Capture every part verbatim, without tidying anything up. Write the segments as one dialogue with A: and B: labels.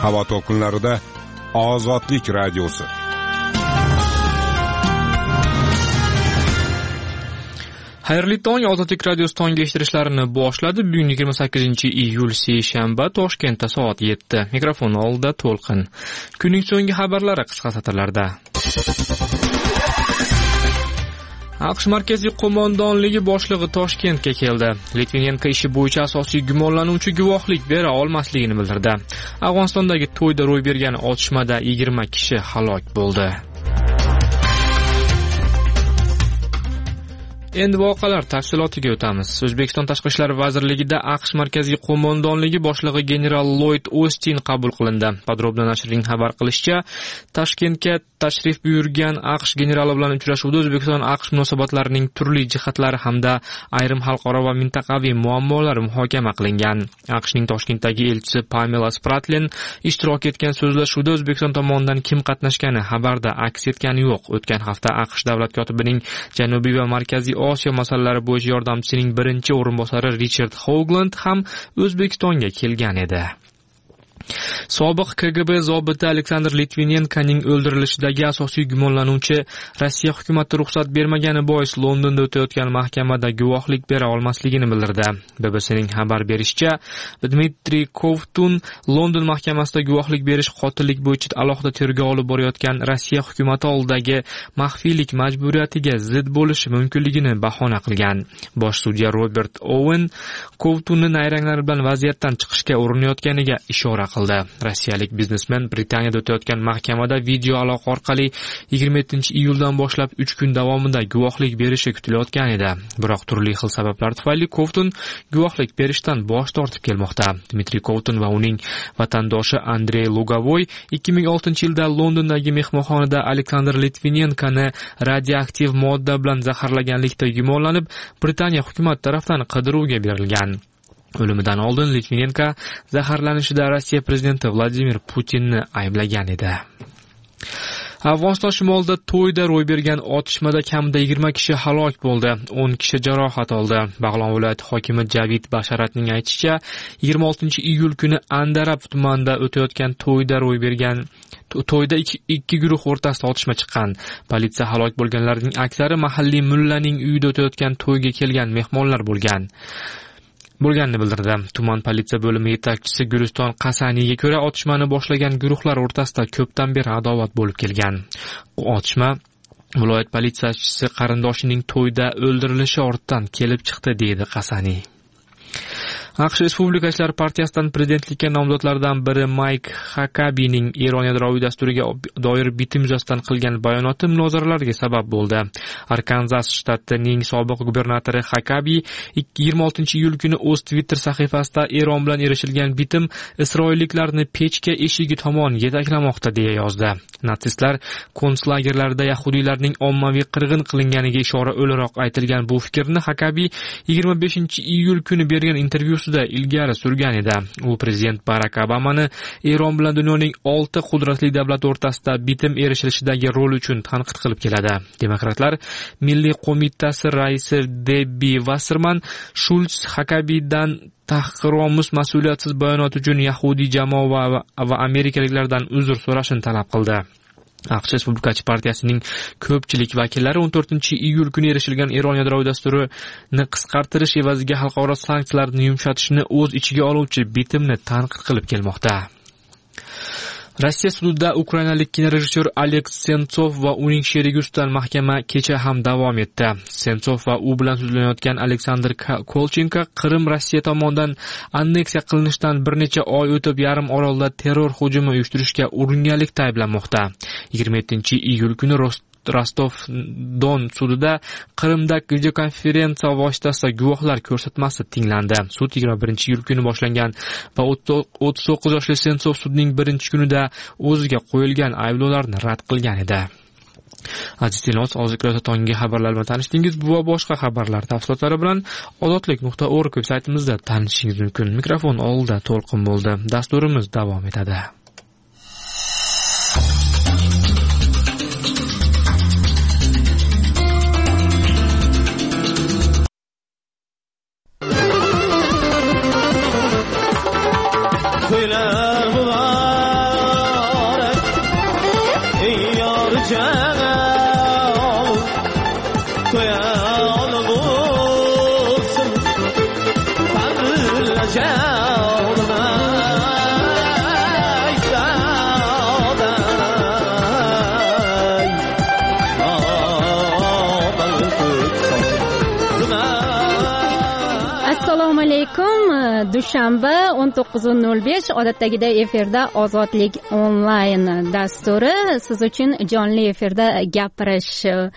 A: Havo to'lqinlarida Ozodlik radiosi.
B: Xayrli tong, Ozodlik radiosi tongga eshittirishlarini boshladi. Bugun yigirma sakkizinchi iyul seshanba, Toshkentda soat yetti. Mikrofon oldida To'lqin. Kunning so'nggi xabarlari qisqa satrlarda. AQSh Markaziy qo'mondonligi boshlig'i Toshkentga keldi. Litvinenko ishi bo'yicha asosiy gumonlanuvchi guvohlik bera olmasligini bildirdi. Afg'onistondagi to'yda ro'y bergan otishmada yigirma kishi halok bo'ldi. Endi voqealar tafsilotiga o'tamiz. O'zbekiston Tashqi ishlar vazirligida AQSh Markaziy qo'mondonligi boshlig'i general Lloyd Ostin qabul qilindi. Podrobno nashrining xabar qilishicha, Toshkentga tashrif buyurgan AQSh generali bilan uchrashuvda O'zbekiston AQSh munosabatlarining turli jihatlari hamda ayrim xalqaro va mintaqaviy muammolari muhokama qilingan. AQShning Toshkentdagi elchisi Pamela Spratlin ishtirok etgan so'zlashuvda O'zbekiston tomonidan kim qatnashgani xabarda aks etgani yo'q. O'tgan hafta AQSh davlat kotibining Janubiy va Markaziy Osiyo masalalari bo'yicha yordamchisining birinchi o'rinbosari Richard Hoagland ham O'zbekistonga kelgan edi. Sobiq K G B zobiti Aleksandr Litvinenkoning o'ldirilishidagi asosiy gumonlanuvchi Rossiya hukumati ruxsat bermagani bois Londonda o'tayotgan mahkamada guvohlik bera olmasligini bildirdi. B B C'ning xabar berishicha, Dmitriy Kovtun London mahkamasida guvohlik berish qotillik bo'yicha alohida tergov olib borayotgan Rossiya hukumati oldidagi maxfiylik majburiyatiga zid bo'lishi mumkinligini bahona qilgan. Bosh sudya Robert Owen Kovtunni nayranglar bilan vaziyatdan chiqishga urinayotganiga ishora qildi. Rossiyalik biznesmen Britaniyada o'tayotgan mahkamada video aloqa orqali yigirma yettinchi iyuldan boshlab uch kun davomida guvohlik berishi kutilayotgan edi. Biroq turli xil sabablar tufayli Kovtun guvohlik berishdan bosh tortib kelmoqda. Dmitriy Kovtun va uning vatandoshi Andrey Lugavoy ikki ming oltinchi yilda Londondagi mehmonxonada Aleksandr Litvinenkoni radioaktiv modda bilan zaharlaganlikda gumonlanib, Britaniya hukumati tomonidan qidiruvga berilgan. O'limidan oldin Litvinenko zaharlanishida Rossiya prezidenti Vladimir Putinni ayblagan edi. Afg'oniston shimolida to'yda ro'y bergan otishmada kamida yigirma kishi halok bo'ldi, o'n kishi jarohat oldi. Bag'lon viloyati hokimi Javid Basharatning aytishicha, yigirma oltinchi iyul kuni Andarab tumanida o'tayotgan to'yda ro'y bergan to'yda ikki, ikki guruh o'rtasida otishma chiqqan. Politsiya halok bo'lganlarning aksari mahalliy mullaning uyida o'tayotgan to'yga kelgan mehmonlar bo'lgan. bo'lganini bildirdi. Tuman politsiya bo'limi yetakchisi Guliston Qasaniyga ko'ra, otishmani boshlagan guruhlar o'rtasida ko'pdan beri adovat bo'lib kelgan. Otishma viloyat politsiyachisi qarindoshining to'yda o'ldirilishi ortidan kelib chiqdi, deydi Qasaniy. AQSh Respublika ishlar partiyasidan prezidentlikka nomzodlardan biri Mayk Hakabining Eron yadroviy dasturiga doir bitim yuzasidan qilgan bayonoti munozaralarga sabab bo'ldi. Arkanzas shtatining sobiq gubernatori Hakabi yigirma oltinchi iyul kuni o'z Twitter sahifasida Eron bilan erishilgan bitim isroilliklarni pechka eshigi tomon yetaklamoqda deya yozdi. Natsistlar konslagerlarida yahudiylarning ommaviy qirg'in qilinganiga ishora o'laroq aytilgan bu fikrni Hakabi yigirma beshinchi iyul kuni bergan intervyusida ilgari surgan edi. U prezident Barak Obamani Eron bilan dunyoning olti qudratli davlat o'rtasida bitim erishilishidagi rol uchun tanqid qilib keladi. Demokratlar Milliy qo'mitasi raisi Debbi Wasserman Shulz Hakabidan tahqiromuz mas'uliyatsiz bayonot uchun yahudiy jamoa va, va amerikaliklardan uzr so'rashini talab qildi. AQSh Respublikachi partiyasining ko'pchilik vakillari o'n to'rtinchi iyul kuni erishilgan Eron yadroviy dasturini qisqartirish evaziga xalqaro sanksiyalarni yumshatishni o'z ichiga oluvchi bitimni tanqid qilib kelmoqda. Rossiya sudida ukrainalik kinorejissyor Aleks Sentsov va uning sherigi ustidan mahkama kecha ham davom etdi. Sentsov va u bilan sudlanayotgan Aleksandr Kolchenko Qrim Rossiya tomonidan anneksiya qilinishidan bir necha oy o'tib yarim orolda terror hujumi uyushtirishga uringanlikda ayblanmoqda. yigirma yettinchi iyul kuni Rostov-Don sudida Qrimda videokonferensiya vositasida guvohlar ko'rsatmasi tinglandi. Sud yigirma birinchi iyul kuni boshlangan va o'ttiz to'qqiz yoshli Sentsov sudning birinchi kunida o'ziga qo'yilgan ayblovlarni rad qilgan edi. Aziz dinleyiciler, hozirgi tonggi xabarlar bilan tanishdingiz. Bu va boshqa xabarlar tafsilotlari bilan ozodlik nuqta org veb-saytimizda tanishishingiz mumkin. Mikrofon oldida To'lqin bo'ldi. Dasturimiz davom etadi.
C: Söyler bular Assalomu alaykum. Dushanba o'n to'qqiz nol besh odatdagidek efirda Ozodlik onlayn dasturi siz uchun jonli efirda gapirish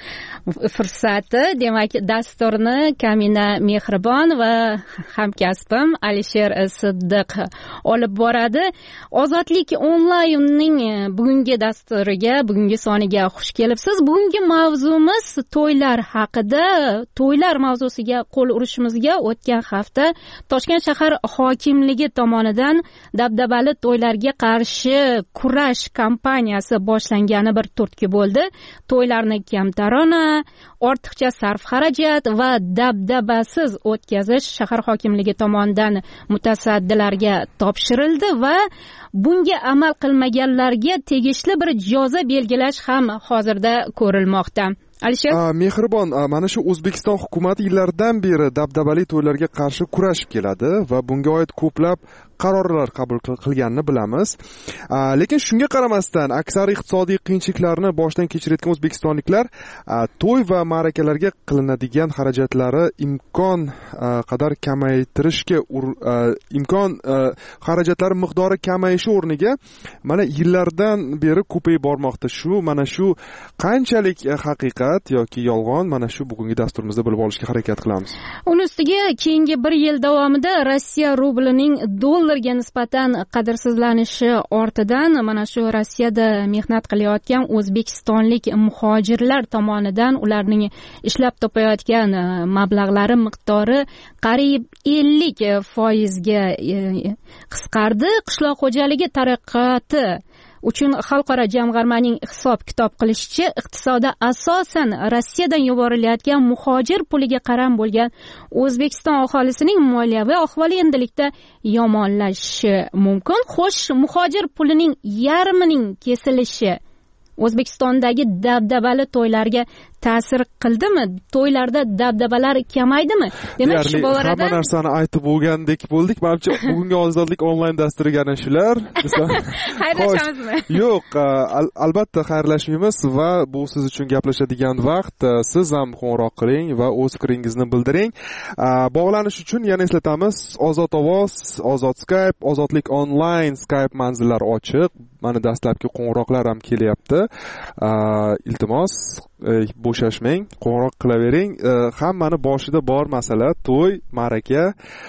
C: fursati. Demak, dasturni Kamina Mehribon va hamkasbim Alisher Siddiq olib boradi. Ozodlik onlaynning bugungi dasturiga, bugungi soniga xush kelibsiz. Bugungi mavzumiz to'ylar haqida. To'ylar mavzusiga qo'l urishimizga o'tgan hafta Toshkent shahar hokimligi tomonidan dabdabali to'ylarga qarshi kurash kampaniyasi boshlangani bir turtki bo'ldi. To'ylarni kamtarona, ortiqcha sarf xarajat va dabdabasiz o'tkazish shahar hokimligi tomonidan mutasaddilarga topshirildi va bunga amal qilmaganlarga tegishli bir jazo belgilash ham hozirda ko'rilmoqda. Alisher,
D: Mehribon, mana shu O'zbekiston hukumati yillardan beri dabdabali to'ylarga qarshi kurashib keladi va bunga oid ko'plab qarorlar qabul qilganini bilamiz. Lekin shunga qaramasdan aksar iqtisodiy qiyinchiliklarni boshdan kechirayotgan o'zbekistonliklar to'y va ma'rakalarga qilinadigan xarajatlari imkon qadar kamaytirishga imkon xarajatlari miqdori kamayishi o'rniga mana yillardan beri ko'payib bormoqda. Shu mana shu qanchalik haqiqat yoki yolg'on, mana shu bugungi dasturimizda bilib olishga harakat qilamiz.
C: Uning ustiga keyingi bir yil davomida Rossiya rublining dollarga nisbatan qadrsizlanishi ortidan mana shu Rossiyada mehnat qilayotgan o'zbekistonlik muhojirlar tomonidan ularning ishlab topayotgan mablag'lari miqdori qariyb ellik foizga qisqardi. Qishloq xo'jaligi taraqqiyoti uchun xalqaro jamg'armaning hisob kitob qilishicha, iqtisodda asosan Rossiyadan yuborilayotgan muhojir puliga qaram bo'lgan O'zbekiston aholisining moliyaviy ahvoli endilikda yomonlashishi mumkin. Xo'sh, muhojir pulining yarmining kesilishi O'zbekistondagi dabdabali to'ylarga ta'sir qildimi? To'ylarda dabdabalar kamaydimi? Demak, shu borada
D: hamma narsani aytib bo'lgandek bo'ldik. Menimcha bugungi Ozodlik onlayn dasturiga ana shular.
C: Xayrlashamizmi?
D: Yo'q, albatta xayrlashmaymiz va bu siz uchun gaplashadigan vaqt. Siz ham qo'ng'iroq qiling va o'z fikringizni bildiring. Bog'lanish uchun yana eslatamiz, Ozod ovoz, Ozod Skype, Ozodlik onlayn Skype manzillari ochiq. Mana dastlabki qo'ng'iroqlar ham kelyapti. Iltimos, bo'shashmang, qo'ng'iroq qilavering. Hammani boshida bor masala to'y, ma'raka.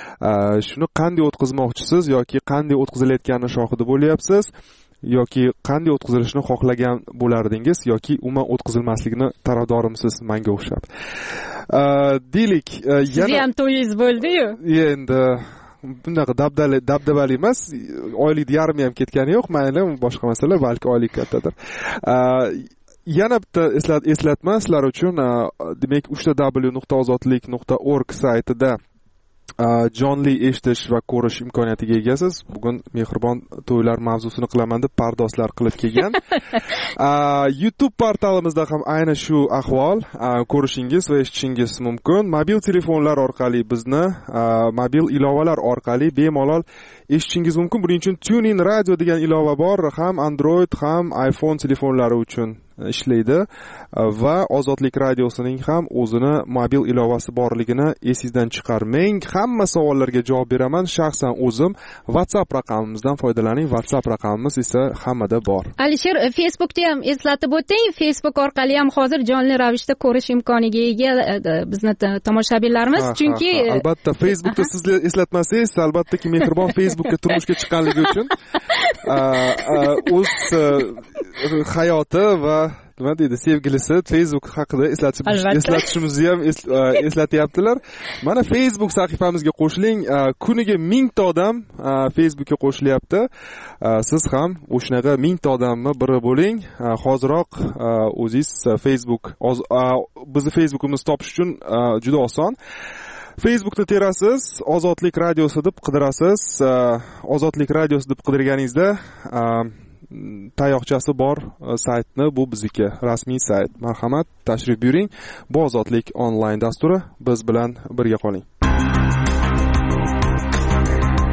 D: Shuni qanday o'tkazmoqchisiz yoki qanday o'tkazilayotganini shohidi bo'lyapsiz yoki qanday o'tkazilishini xohlagan bo'lardingiz yoki umuman o'tkazilmasligini tarafdorimisiz menga o'xshab. Deylik, yana
C: siz ham to'yingiz bo'ldi-yu.
D: Endi bunaqa dabdabali dabdabali emas, oylik yarmi ham ketgani yo'q, mayli, boshqa masala, balki oylik kattadir. Yana bitta eslat eslatma sizlar uchun, demak uch w nuqta ozodlik nuqta org saytida jonli eshitish va ko'rish imkoniyatiga egasiz. Bugun Mehribon to'ylar mavzusini qilaman deb pardozlar qilib kelgan. YouTube portalimizda ham ayni shu ahvol, ko'rishingiz va eshitishingiz mumkin. Mobil telefonlar orqali bizni mobil ilovalar orqali bemalol eshitishingiz mumkin. Buning uchun TuneIn Radio degan ilova bor, ham Android ham iPhone telefonlari uchun ishlaydi va Ozodlik radiosining ham o'zini mobil ilovasi borligini esingizdan chiqarmang. Hamma savollarga javob beraman. Shaxsan o'zim WhatsApp raqamimizdan foydalaning. WhatsApp raqamimiz esa hammada bor.
C: Alisher, Facebookda ham eslatib o'ting. Facebook orqali ham hozir jonli ravishda ko'rish imkoniga ega bizni tomoshabinlarimiz. Chunki
D: albatta Facebookda siz eslatmasangiz, albatta-ki Mehribon Facebookka turmushga chiqqanligi uchun o'z hayoti va nima deydi, sevgilisi Facebook haqida eslatishimizni ham eslatyaptilar. Mana Facebook sahifamizga qo'shiling. Kuniga mingta odam Facebookga qo'shilyapti. Siz ham o'shanaqa mingta odamni biri bo'ling. Hoziroq o'zingiz Facebook, bizni Facebookimizni topish uchun juda oson. Facebookni terasiz, Ozodlik radiosi deb qidirasiz. Ozodlik radiosi deb qidirganingizda tayoqchasi bor saytni, bu bizniki rasmiy sayt. Marhamat, tashrif buyuring. Bu Ozodlik onlayn dasturi. Biz bilan birga qoling.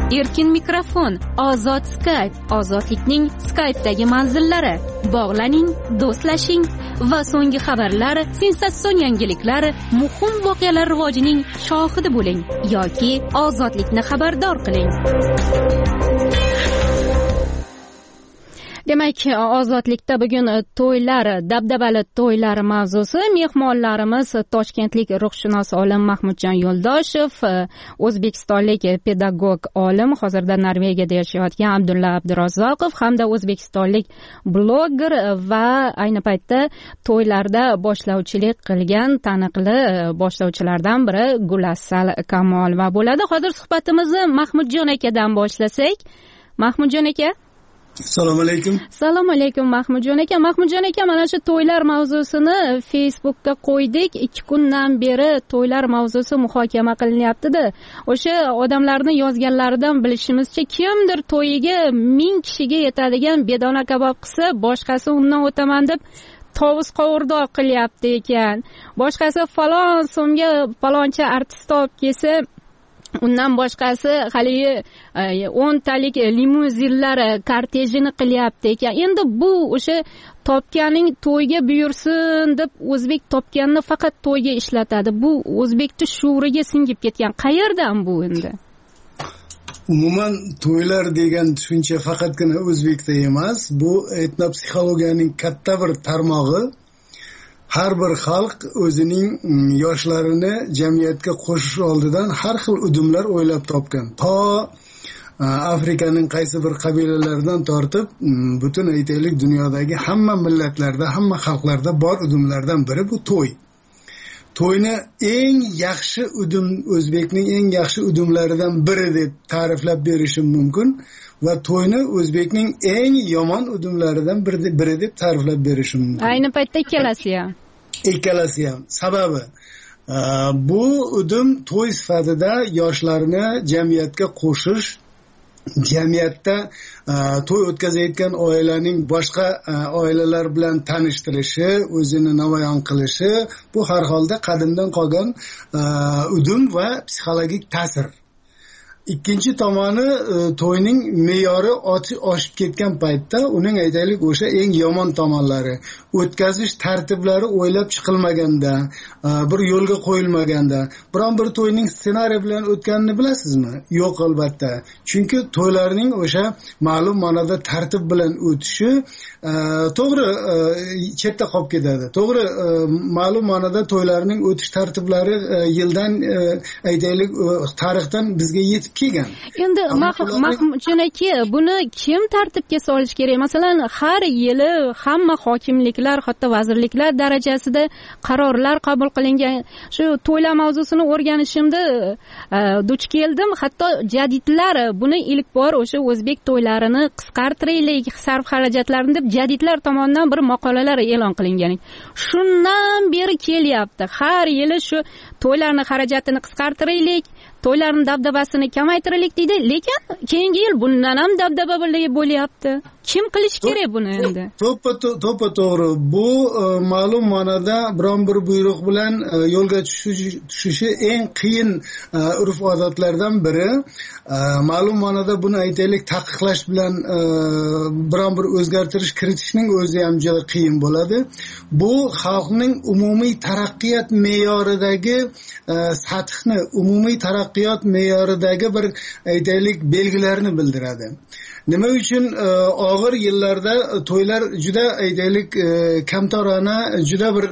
C: erkin mikrofon, ozod Skype, ozodlikning Skype'dagi manzillari. Bog'laning, do'stlashing va so'nggi xabarlar, sensatsion yangiliklar, muhim voqealar rivojining shohidi bo'ling yoki ozodlikni xabardor qiling. Demak, ozodlikda bugun to'ylar, dabdabali to'ylar mavzusi. Mehmonlarimiz toshkentlik ruhshunos olim Mahmudjon Yo'ldoshev, o'zbekistonlik pedagog olim, hozirda Norvegiyada yashayotgan Abdulla Abdurazzoqov hamda o'zbekistonlik bloger va ayni paytda to'ylarda boshlovchilik qilgan taniqli boshlovchilardan biri Gulasal Kamolova bo'ladi. Hozir suhbatimizni Mahmudjon akadan boshlasak. Mahmudjon aka,
E: Assalomu alaykum.
C: Assalomu alaykum Mahmudjon aka. Mahmudjon aka, mana shu to'ylar mavzusini Facebookka qo'ydik. ikki kundan beri to'ylar mavzusi muhokama qilinyapti-da. O'sha odamlarning yozganlaridan bilishimizcha, kimdir to'yiga ming kishiga yetadigan bedona kabob qilsa, boshqasi undan o'taman deb tovus qovurdoq qilyapti ekan. Boshqasi falon so'mga faloncha artist olib kelsa, undan boshqasi haligi o'ntalik limuzinlar kortejini qilyapti ekan. Endi bu o'sha topganing to'yga buyursin deb o'zbek topganini faqat to'yga ishlatadi. Bu o'zbekning shuuriga singib ketgan. Qayerdan bu endi?
E: Umuman to'ylar degan tushuncha faqatgina o'zbekda emas, bu etnopsixologiyaning katta bir tarmog'i. Har bir xalq o'zining yoshlarini jamiyatga qo'shish oldidan har xil udumlar o'ylab topgan. To Afrikaning qaysi bir qabilalaridan tortib, butun aytaylik dunyodagi hamma millatlarda, hamma xalqlarda bor udumlardan biri bu to'y. To'yni eng yaxshi udum, o'zbekning eng yaxshi udumlaridan biri deb ta'riflab berishim mumkin va to'yni o'zbekning eng yomon udumlaridan biri deb ta'riflab berishim mumkin.
C: Ayni paytda ikkalasi ham.
E: Ikkalasi ham. Sababi bu udum to'y sifatida yoshlarni jamiyatga qo'shish, jamiyatda to'y o'tkazayotgan oilaning boshqa oilalar bilan tanishtirishi, o'zini namoyon qilishi, bu har holda qadimdan qolgan udum va psixologik ta'sir. Ikkinchi tomoni to'yning me'yori oshib ketgan paytda uning aytaylik o'sha eng yomon tomonlari, o'tkazish tartiblari o'ylab chiqilmaganda, bir yo'lga qo'yilmaganda. Biron bir to'yning ssenariy bilan o'tganini bilasizmi? Yo'q albatta. Chunki to'ylarning o'sha ma'lum ma'noda tartib bilan o'tishi to'g'ri chetda qolib ketadi. To'g'ri, ma'lum ma'noda to'ylarning o'tish tartiblari yildan aytaylik tarixdan bizga yetib kelgan.
C: Endi Mahmudjon aka, buni kim tartibga solish kerak? Masalan, har yili hamma hokimliklar, hatto vazirliklar darajasida qarorlar qabul qilingan. Shu to'ylar mavzusini o'rganishimda duch keldim. Hatto jadidlar buni ilk bor o'sha o'zbek to'ylarini qisqartiraylik, sarf xarajatlarini deb jadidlar tomonidan bir maqolalar e'lon qilingan. Shundan beri kelyapti. Har yili shu to'ylarning xarajatini qisqartiraylik, to'ylarning dabdabasini kamaytiraylik deydi, lekin keyingi yil bundan ham dabdaba bo'lyapti. Kim qilish kerak buni endi?
E: To'ppa to'ppa to'g'ri. Bu ma'lum ma'noda biron bir buyruq bilan yo'lga tushishi eng qiyin urf-odatlardan biri. Ma'lum ma'noda buni aytaylik taqiqlash bilan biron bir o'zgartirish kiritishning o'zi ham juda qiyin bo'ladi. Bu xalqning umumiy taraqqiyot me'yoridagi sathni, umumiy taraqqiyot me'yoridagi bir aytaylik belgilarni bildiradi. Nima uchun og'ir yillarda to'ylar juda aytaylik kamtarona, juda bir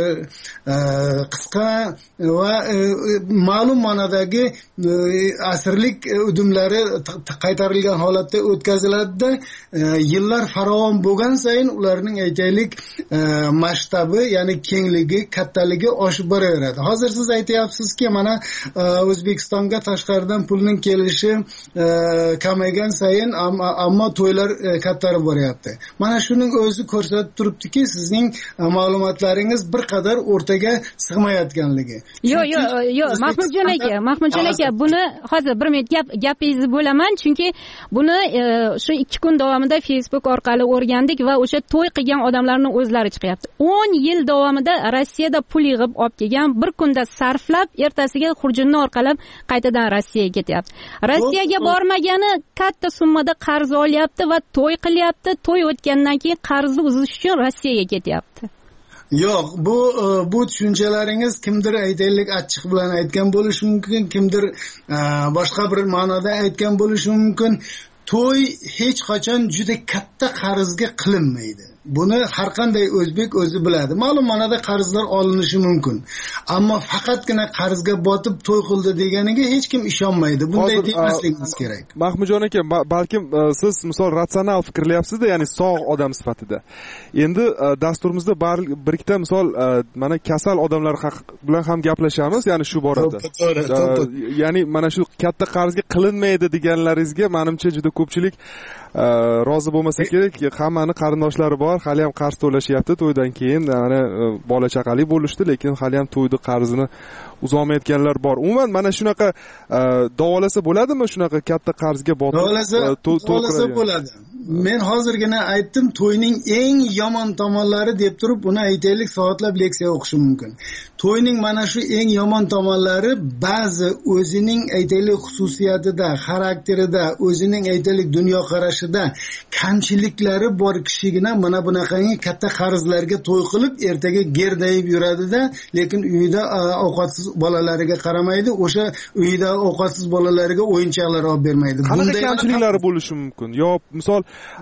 E: qisqa va ma'lum ma'nodagi asrlik udumlari qaytarilgan holatda o'tkaziladi-da, yillar farovon bo'lgan sayin ularning aytaylik masshtabi, ya'ni kengligi, kattaligi oshib boraveradi. Hozir siz aytyapsizki, mana O'zbekistonga tashqaridan pulning kelishi kamaygan sayin ammo to'ylar kattarib boryapti. Mana shuning o'zi ko'rsatib turibdiki, sizning ma'lumotlaringiz bir qadar o'rtaga sig'mayotganligi.
C: Yo'q, yo'q, yo'q, Mahmudjon aka, Mahmudjon aka, buni hozir bir minut gap gapingizni bo'laman, chunki buni shu ikki kun davomida Facebook orqali o'rgandik va o'sha to'y qilgan odamlarning o'zlari chiqyapti. o'n yil davomida Rossiyada pul yig'ib olib kelgan, bir kunda sarflab, ertasiga xurjunni orqalab qaytadan Rossiyaga ketyapti. Rossiyaga bormagani katta summada qarz olyapti va to'y qilyapti. To'y o'tgandan keyin qarzni uzish uchun Rossiyaga ketyapti.
E: Yo'q, bu bu tushunchalaringiz kimdir aytaylik achchiq bilan aytgan bo'lishi mumkin, kimdir boshqa bir ma'noda aytgan bo'lishi mumkin. To'y hech qachon juda katta qarzga qilinmaydi. Buni har qanday o'zbek o'zi biladi. Ma'lum ma'noda qarzlar olinishi mumkin. Ammo faqatgina qarzga botib to'y qildi deganiga hech kim ishonmaydi. Bunday demasligimiz kerak.
D: Mahmudjon aka, balkim siz misol ratsional fikrlayapsiz-da, ya'ni sog' odam sifatida. Endi dasturimizda bir ikkita misol mana kasal odamlar bilan ham gaplashamiz, ya'ni shu borada. Ya'ni mana shu katta qarzga qilinmaydi deganlaringizga menimcha juda ko'pchilik rozi bo'lmasa kerak. Hammani qarindoshlari bor, hali ham qarz to'lashyapti. To'ydan keyin mana bola chaqali bo'lishdi, lekin hali ham to'yni qarzini uzolmayotganlar bor. Umuman mana shunaqa davolasa bo'ladimi? Shunaqa katta qarzga botib
E: davolasa bo'ladi. Men hozirgina aytdim, to'yning eng yomon tomonlari deb turib, buni aytaylik soatlab leksiya o'qishim mumkin. To'yning mana shu eng yomon tomonlari ba'zi o'zining aytaylik xususiyatida, xarakterida, o'zining aytaylik dunyoqarashida kamchiliklari bor kishigina mana bunaqangi katta qarzlarga to'y qilib, ertaga gerdayib yuradida, lekin uyida ovqatsiz bolalariga qaramaydi, o'sha uyida ovqatsiz bolalariga o'yinchoqlar olib bermaydi.
D: Bunday kamchiliklari bo'lishi mumkin. Yo, misol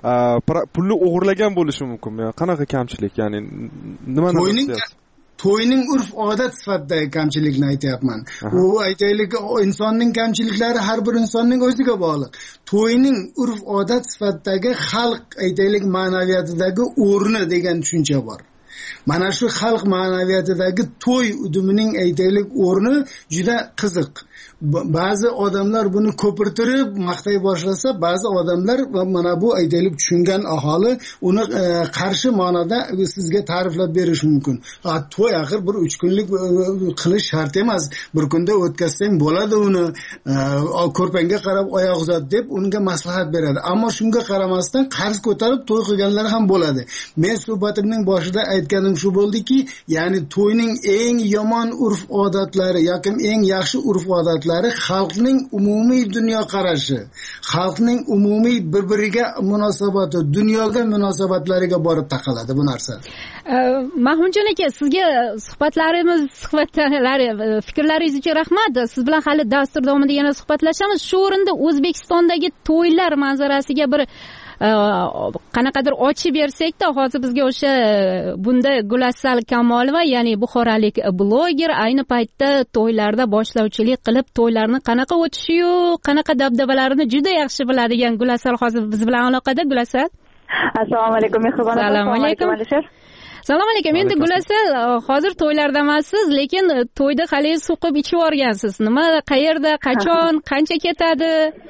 D: pulni o'g'irlagan bo'lishi mumkinmi? Qanaqa kamchilik? Ya'ni nimani deyapsiz?
E: To'yning urf odat sifatidagi kamchilikni aytayapman. U aytaylik insonning kamchiliklari har bir insonning o'ziga bog'liq. To'yning urf odat sifatidagi xalq aytaylik ma'naviyatidagi o'rni degan tushuncha bor. Mana shu xalq ma'naviyatidagi to'y udumining aytaylik o'rni juda qiziq. Ba'zi odamlar buni ko'pirtirib maqtay boshlasa, ba'zi odamlar va mana bu aytaylik tushungan aholi uni qarshi ma'noda sizga ta'riflab berish mumkin. To'y axir bir uch kunlik qilish shart emas. Bir kunda o'tkazsang bo'ladi uni. Ko'rpangga qarab oyoq uzat deb unga maslahat beradi. Ammo shunga qaramasdan qarz ko'tarib to'y qilganlar ham bo'ladi. Men suhbatimning boshida aytganim shu bo'ldiki, ya'ni to'yning eng yomon urf odatlari yoki eng yaxshi urf odatlari xalqning umumiy dunyoqarashi, xalqning umumiy bir-biriga munosabati, dunyoga munosabatlariga borib taqaladi bu narsa.
C: Mahmudjon aka, sizga suhbatlarimiz, suhbatlari, fikrlaringiz uchun rahmat. Siz bilan hali dastur davomida yana suhbatlashamiz. Shu o'rinda O'zbekistondagi to'ylar manzarasiga bir qanaqadir ochib bersakda, hozir bizga o'sha bunda Gulasal Kamolova, ya'ni buxorolik bloger ayni paytda to'ylarda boshlovchilik qilib, to'ylarni qanaqa o'tishi-yu, qanaqa dabdabalarini juda yaxshi biladigan Gulasal hozir biz bilan aloqada. Gulasal,
F: assalomu alaykum, mehribon.
C: Assalomu alaykum. Assalomu alaykum. Endi Gulasal, hozir to'ylarda emassiz, lekin to'yda hali suqib ichib o'rgansiz. Nima, qayerda, qachon, qancha ketadi?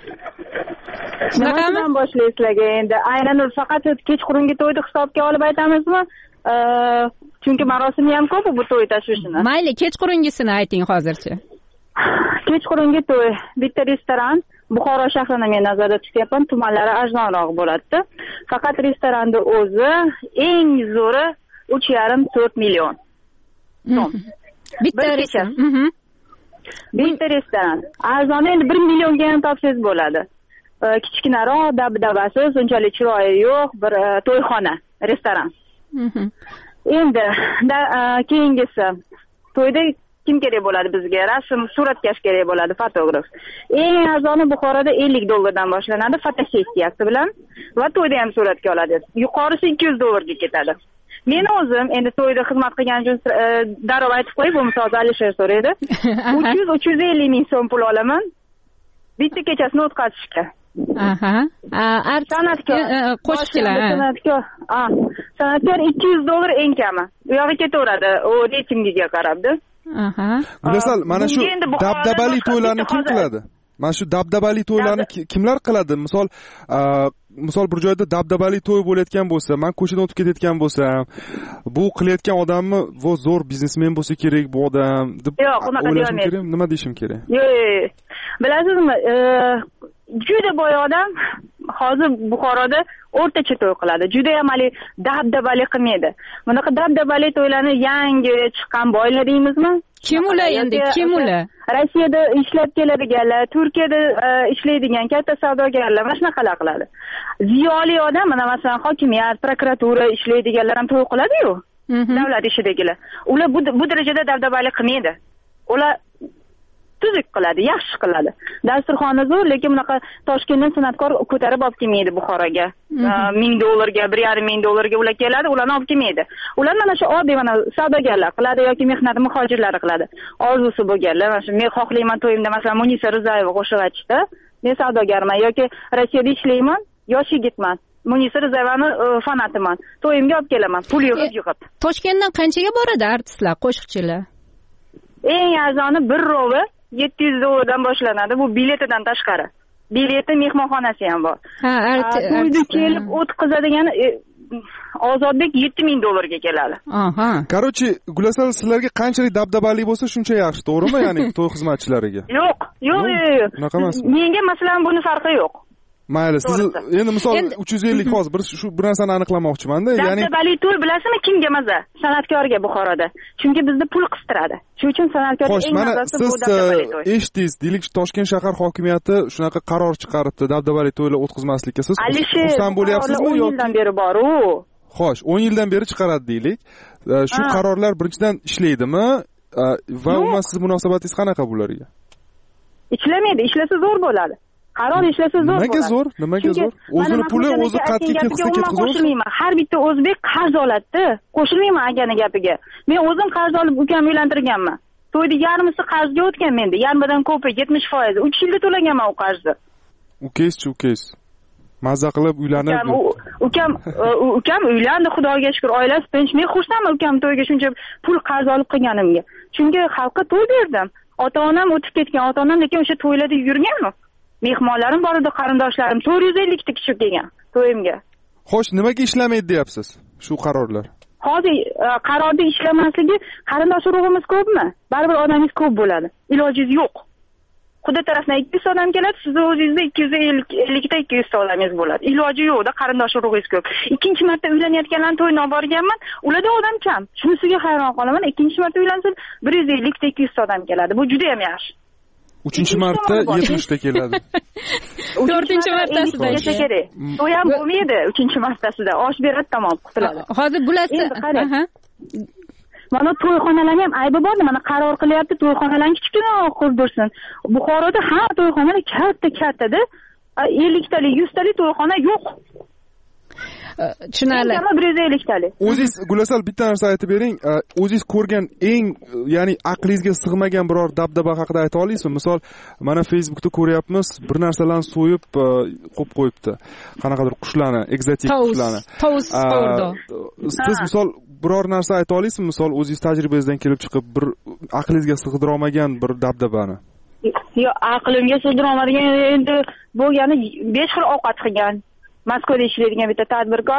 F: Nimadan boshlaysizlarga endi? Aynan faqat kechqurungi to'yni hisobga olib aytamizmi? Chunki marosimi ham ko'p bu to'y tashvishini.
C: Mayli, kechqurungisini ayting hozircha.
F: Kechqurungi to'y bitta restoran, Buxoro shahrini men nazarda tutyapman, tumanlari arzonroq bo'ladi. Faqat restoranning o'zi eng zo'ri uch yarim to'rt million so'm.
C: Bitta restoran.
F: Bitta restoran. Arzon endi bir millionga ham topsangiz bo'ladi. Kichkinaroq, dabdabasiz, unchalik chiroyi yo'q bir to'yxona, restoran. Endi keyingisi to'yda kim kerak bo'ladi bizga? Rasm, suratkash kerak bo'ladi, fotograf. Eng arzoni Buxoroda ellik dollardan boshlanadi fotosessiyasi bilan va to'yda ham suratga oladi. Yuqorisi ikki yuz dollarga ketadi. Men o'zim endi to'yda xizmat qilgan uchun darrov aytib qo'yib, bu misol Alisher so'raydi. uch yuz uch yuz ellik ming so'm pul olaman bitta kechasini o'tkazishga.
C: Aha.
F: San'atkor,
C: qo'shiqchilar.
F: San'atkor, ha. San'atkor ikki yuz dollar eng kami. U yog'i ketaveradi, u reytingiga qarabdi.
C: Aha.
D: Gulasal, mana shu dabdabali to'ylarni kim qiladi? Mana shu dabdabali to'ylarni kimlar qiladi? Misol, misol bir joyda dabdabali to'y bo'layotgan bo'lsa, men ko'chadan o'tib ketayotgan bo'lsam, bu qilayotgan odammi, vo zo'r biznesmen bo'lsa kerak bu odam deb o'ylashim kerak. Nima deyishim kerak?
F: Yo'q, bilasizmi, juda boy odam hozir Buxoroda o'rtacha to'y qiladi. Juda ham hali dabdabali qilmaydi. Bunaqa dabdabali to'ylarni yangi chiqqan boylar deymizmi?
C: kim ular endi kim ular
F: Rossiyada ishlab keladiganlar, Turkiyada ishlaydigan katta savdogarlar mana shunaqalar qiladi. Ziyoli odam, mana masalan hokimiyat, prokuratura ishlaydiganlar ham to'y qiladi-yu. Davlat ishidagilar. Ular bu bu darajada dabdabali qilmaydi. Ular tuzuk qiladi, yaxshi qiladi. Dasturxoni zo'r, lekin bunaqa Toshkentdan san'atkor ko'tarib olib kelmaydi Buxoroga. ming dollarga, bir yarim ming dollarga ular keladi, ularni olib kelmaydi. Ular mana shu oddiy mana savdogarlar qiladi yoki mehnat muhojirlari qiladi. Orzusi bo'lganlar, mana shu men xohlayman to'yimda masalan Munisa Rizayeva qo'shiq aytishdi. Men savdogarman yoki Rossiyada ishlayman, yosh yigitman. Munisa Rizayevani fanatiman. To'yimga olib kelaman, pul yig'ib yig'ib.
C: Toshkentdan qanchaga boradi artistlar, qo'shiqchilar?
F: Eng arzoni bir rovi yetti yuz dollardan boshlanadi. Bu biletidan tashqari. Bileti mehmonxonasi ham bor.
C: Ha,
F: to'yda kelib o'tkazadigan Ozodbek yetti ming dollarga keladi.
C: Aha.
D: Короче, Gulasal sizlarga qanchalik dabdabali bo'lsa, shuncha yaxshi, to'g'rimi? Ya'ni to'y xizmatchilariga.
F: Yo'q, yo'q, yo'q.
D: Unaqa emasmi?
F: Menga masalan buni farqi yo'q.
D: Mayli, siz endi misol uch yuz ellik hozir bir shu bir narsani aniqlamoqchiman-da, ya'ni
F: dabdabali to'y bilasizmi kimga maza? San'atkorga Buxoroda. Chunki bizda pul qistiradi. Shuning uchun san'atkorga eng mazasi bu dabdabali to'y.
D: Siz eshitdingiz, deylik Toshkent shahar hokimiyati shunaqa qaror chiqaribdi, dabdabali to'ylar o'tkazmaslikka. Siz xursand bo'lyapsizmi yoki?
F: o'n yildan beri bor-u.
D: Xo'sh, o'n yildan beri chiqaradi deylik. Shu qarorlar birinchidan ishlaydimi va umuman siz munosabatingiz qanaqa bularga?
F: Ishlamaydi, ishlasa zo'r bo'ladi. Qaror ishlasa zo'r bo'ladi.
D: Nimaga zo'r? Nimaga zo'r? O'zini puli o'zi qatga ketsa
F: ketkazmayman. Har bitta o'zbek qarz oladi-da. Qo'shilmayman akani gapiga. Men o'zim qarz olib ukam uylantirganman. To'yda yarmisi qarzga o'tgan menda. Yarmidan ko'pi yetmish foiz. uch yilda to'laganman u qarzni.
D: Ukangiz-chi, ukangiz. Mazza qilib uylanib.
F: Ukam ukam uylandi, Xudoga shukr, oilasi tinch. Men xursandman ukam to'yga shuncha pul qarz olib qilganimga. Chunki xalqqa to'y berdim. Ota-onam o'tib ketgan, ota-onam lekin o'sha to'ylarda yurganmi? Mehmonlarim bor edi, qarindoshlarim to'rt yuz ellik ta kishi kelgan to'yimga.
D: Xo'sh, nimaga ishlamaydi deyapsiz? Shu qarorlar.
F: Hozir qarorda ishlamasligi, qarindosh urug'imiz ko'pmi? Baribir odamingiz ko'p bo'ladi. Ilojingiz yo'q. Xudo tarafdan ikki yuz odam keladi, sizni o'zingizda ikki yuz ellik ta ikki yuz ta odamingiz bo'ladi. Iloji yo'q-da, qarindosh urug'ingiz ko'p. Ikkinchi marta uylanayotganlarning to'yini olib borganman, ularda odam kam. Shunisiga hayron qolaman. Ikkinchi marta uylansa bir yuz ellik ta ikki yuz ta odam keladi. Bu juda ham yaxshi.
D: uchinchi marta yetmish ta keladi.
C: to'rtinchi martasida
F: kerak. To'y ham bo'lmaydi uchinchi martasida. Osh beradi, tamom, qutuladi.
C: Hozir Gulasi, aha.
F: Mana to'yxonalarning ham aybi bor, mana qaror qilyapti, to'yxonalarni kichkinaroq qurdirsin. Buxoroda hamma to'yxonalar katta-katta-da. ellik talik, yuz talik to'yxona yo'q.
C: Tushunarli.
D: O'zingiz Gulasal bitta narsa aytib bering. O'zingiz ko'rgan eng, ya'ni aqlingizga sig'magan biror dabdaba haqida ayta olasizmi? Misol, mana Facebookda ko'ryapmiz, bir narsalarni so'yib qo'yib qo'yibdi. Qanaqadir qushlarni, ekzotik qushlarni.
C: Tovus qo'ydi.
D: Siz misol biror narsa ayta olasizmi? Misol, o'zingiz tajribangizdan kelib chiqib bir aqlingizga sig'dira olmagan bir dabdabani.
F: Yo'q, aqlimga sig'dira olmagan endi bo'lgani besh xil ovqat qilgan. Moskvada ishlaydigan bitta tadbirkor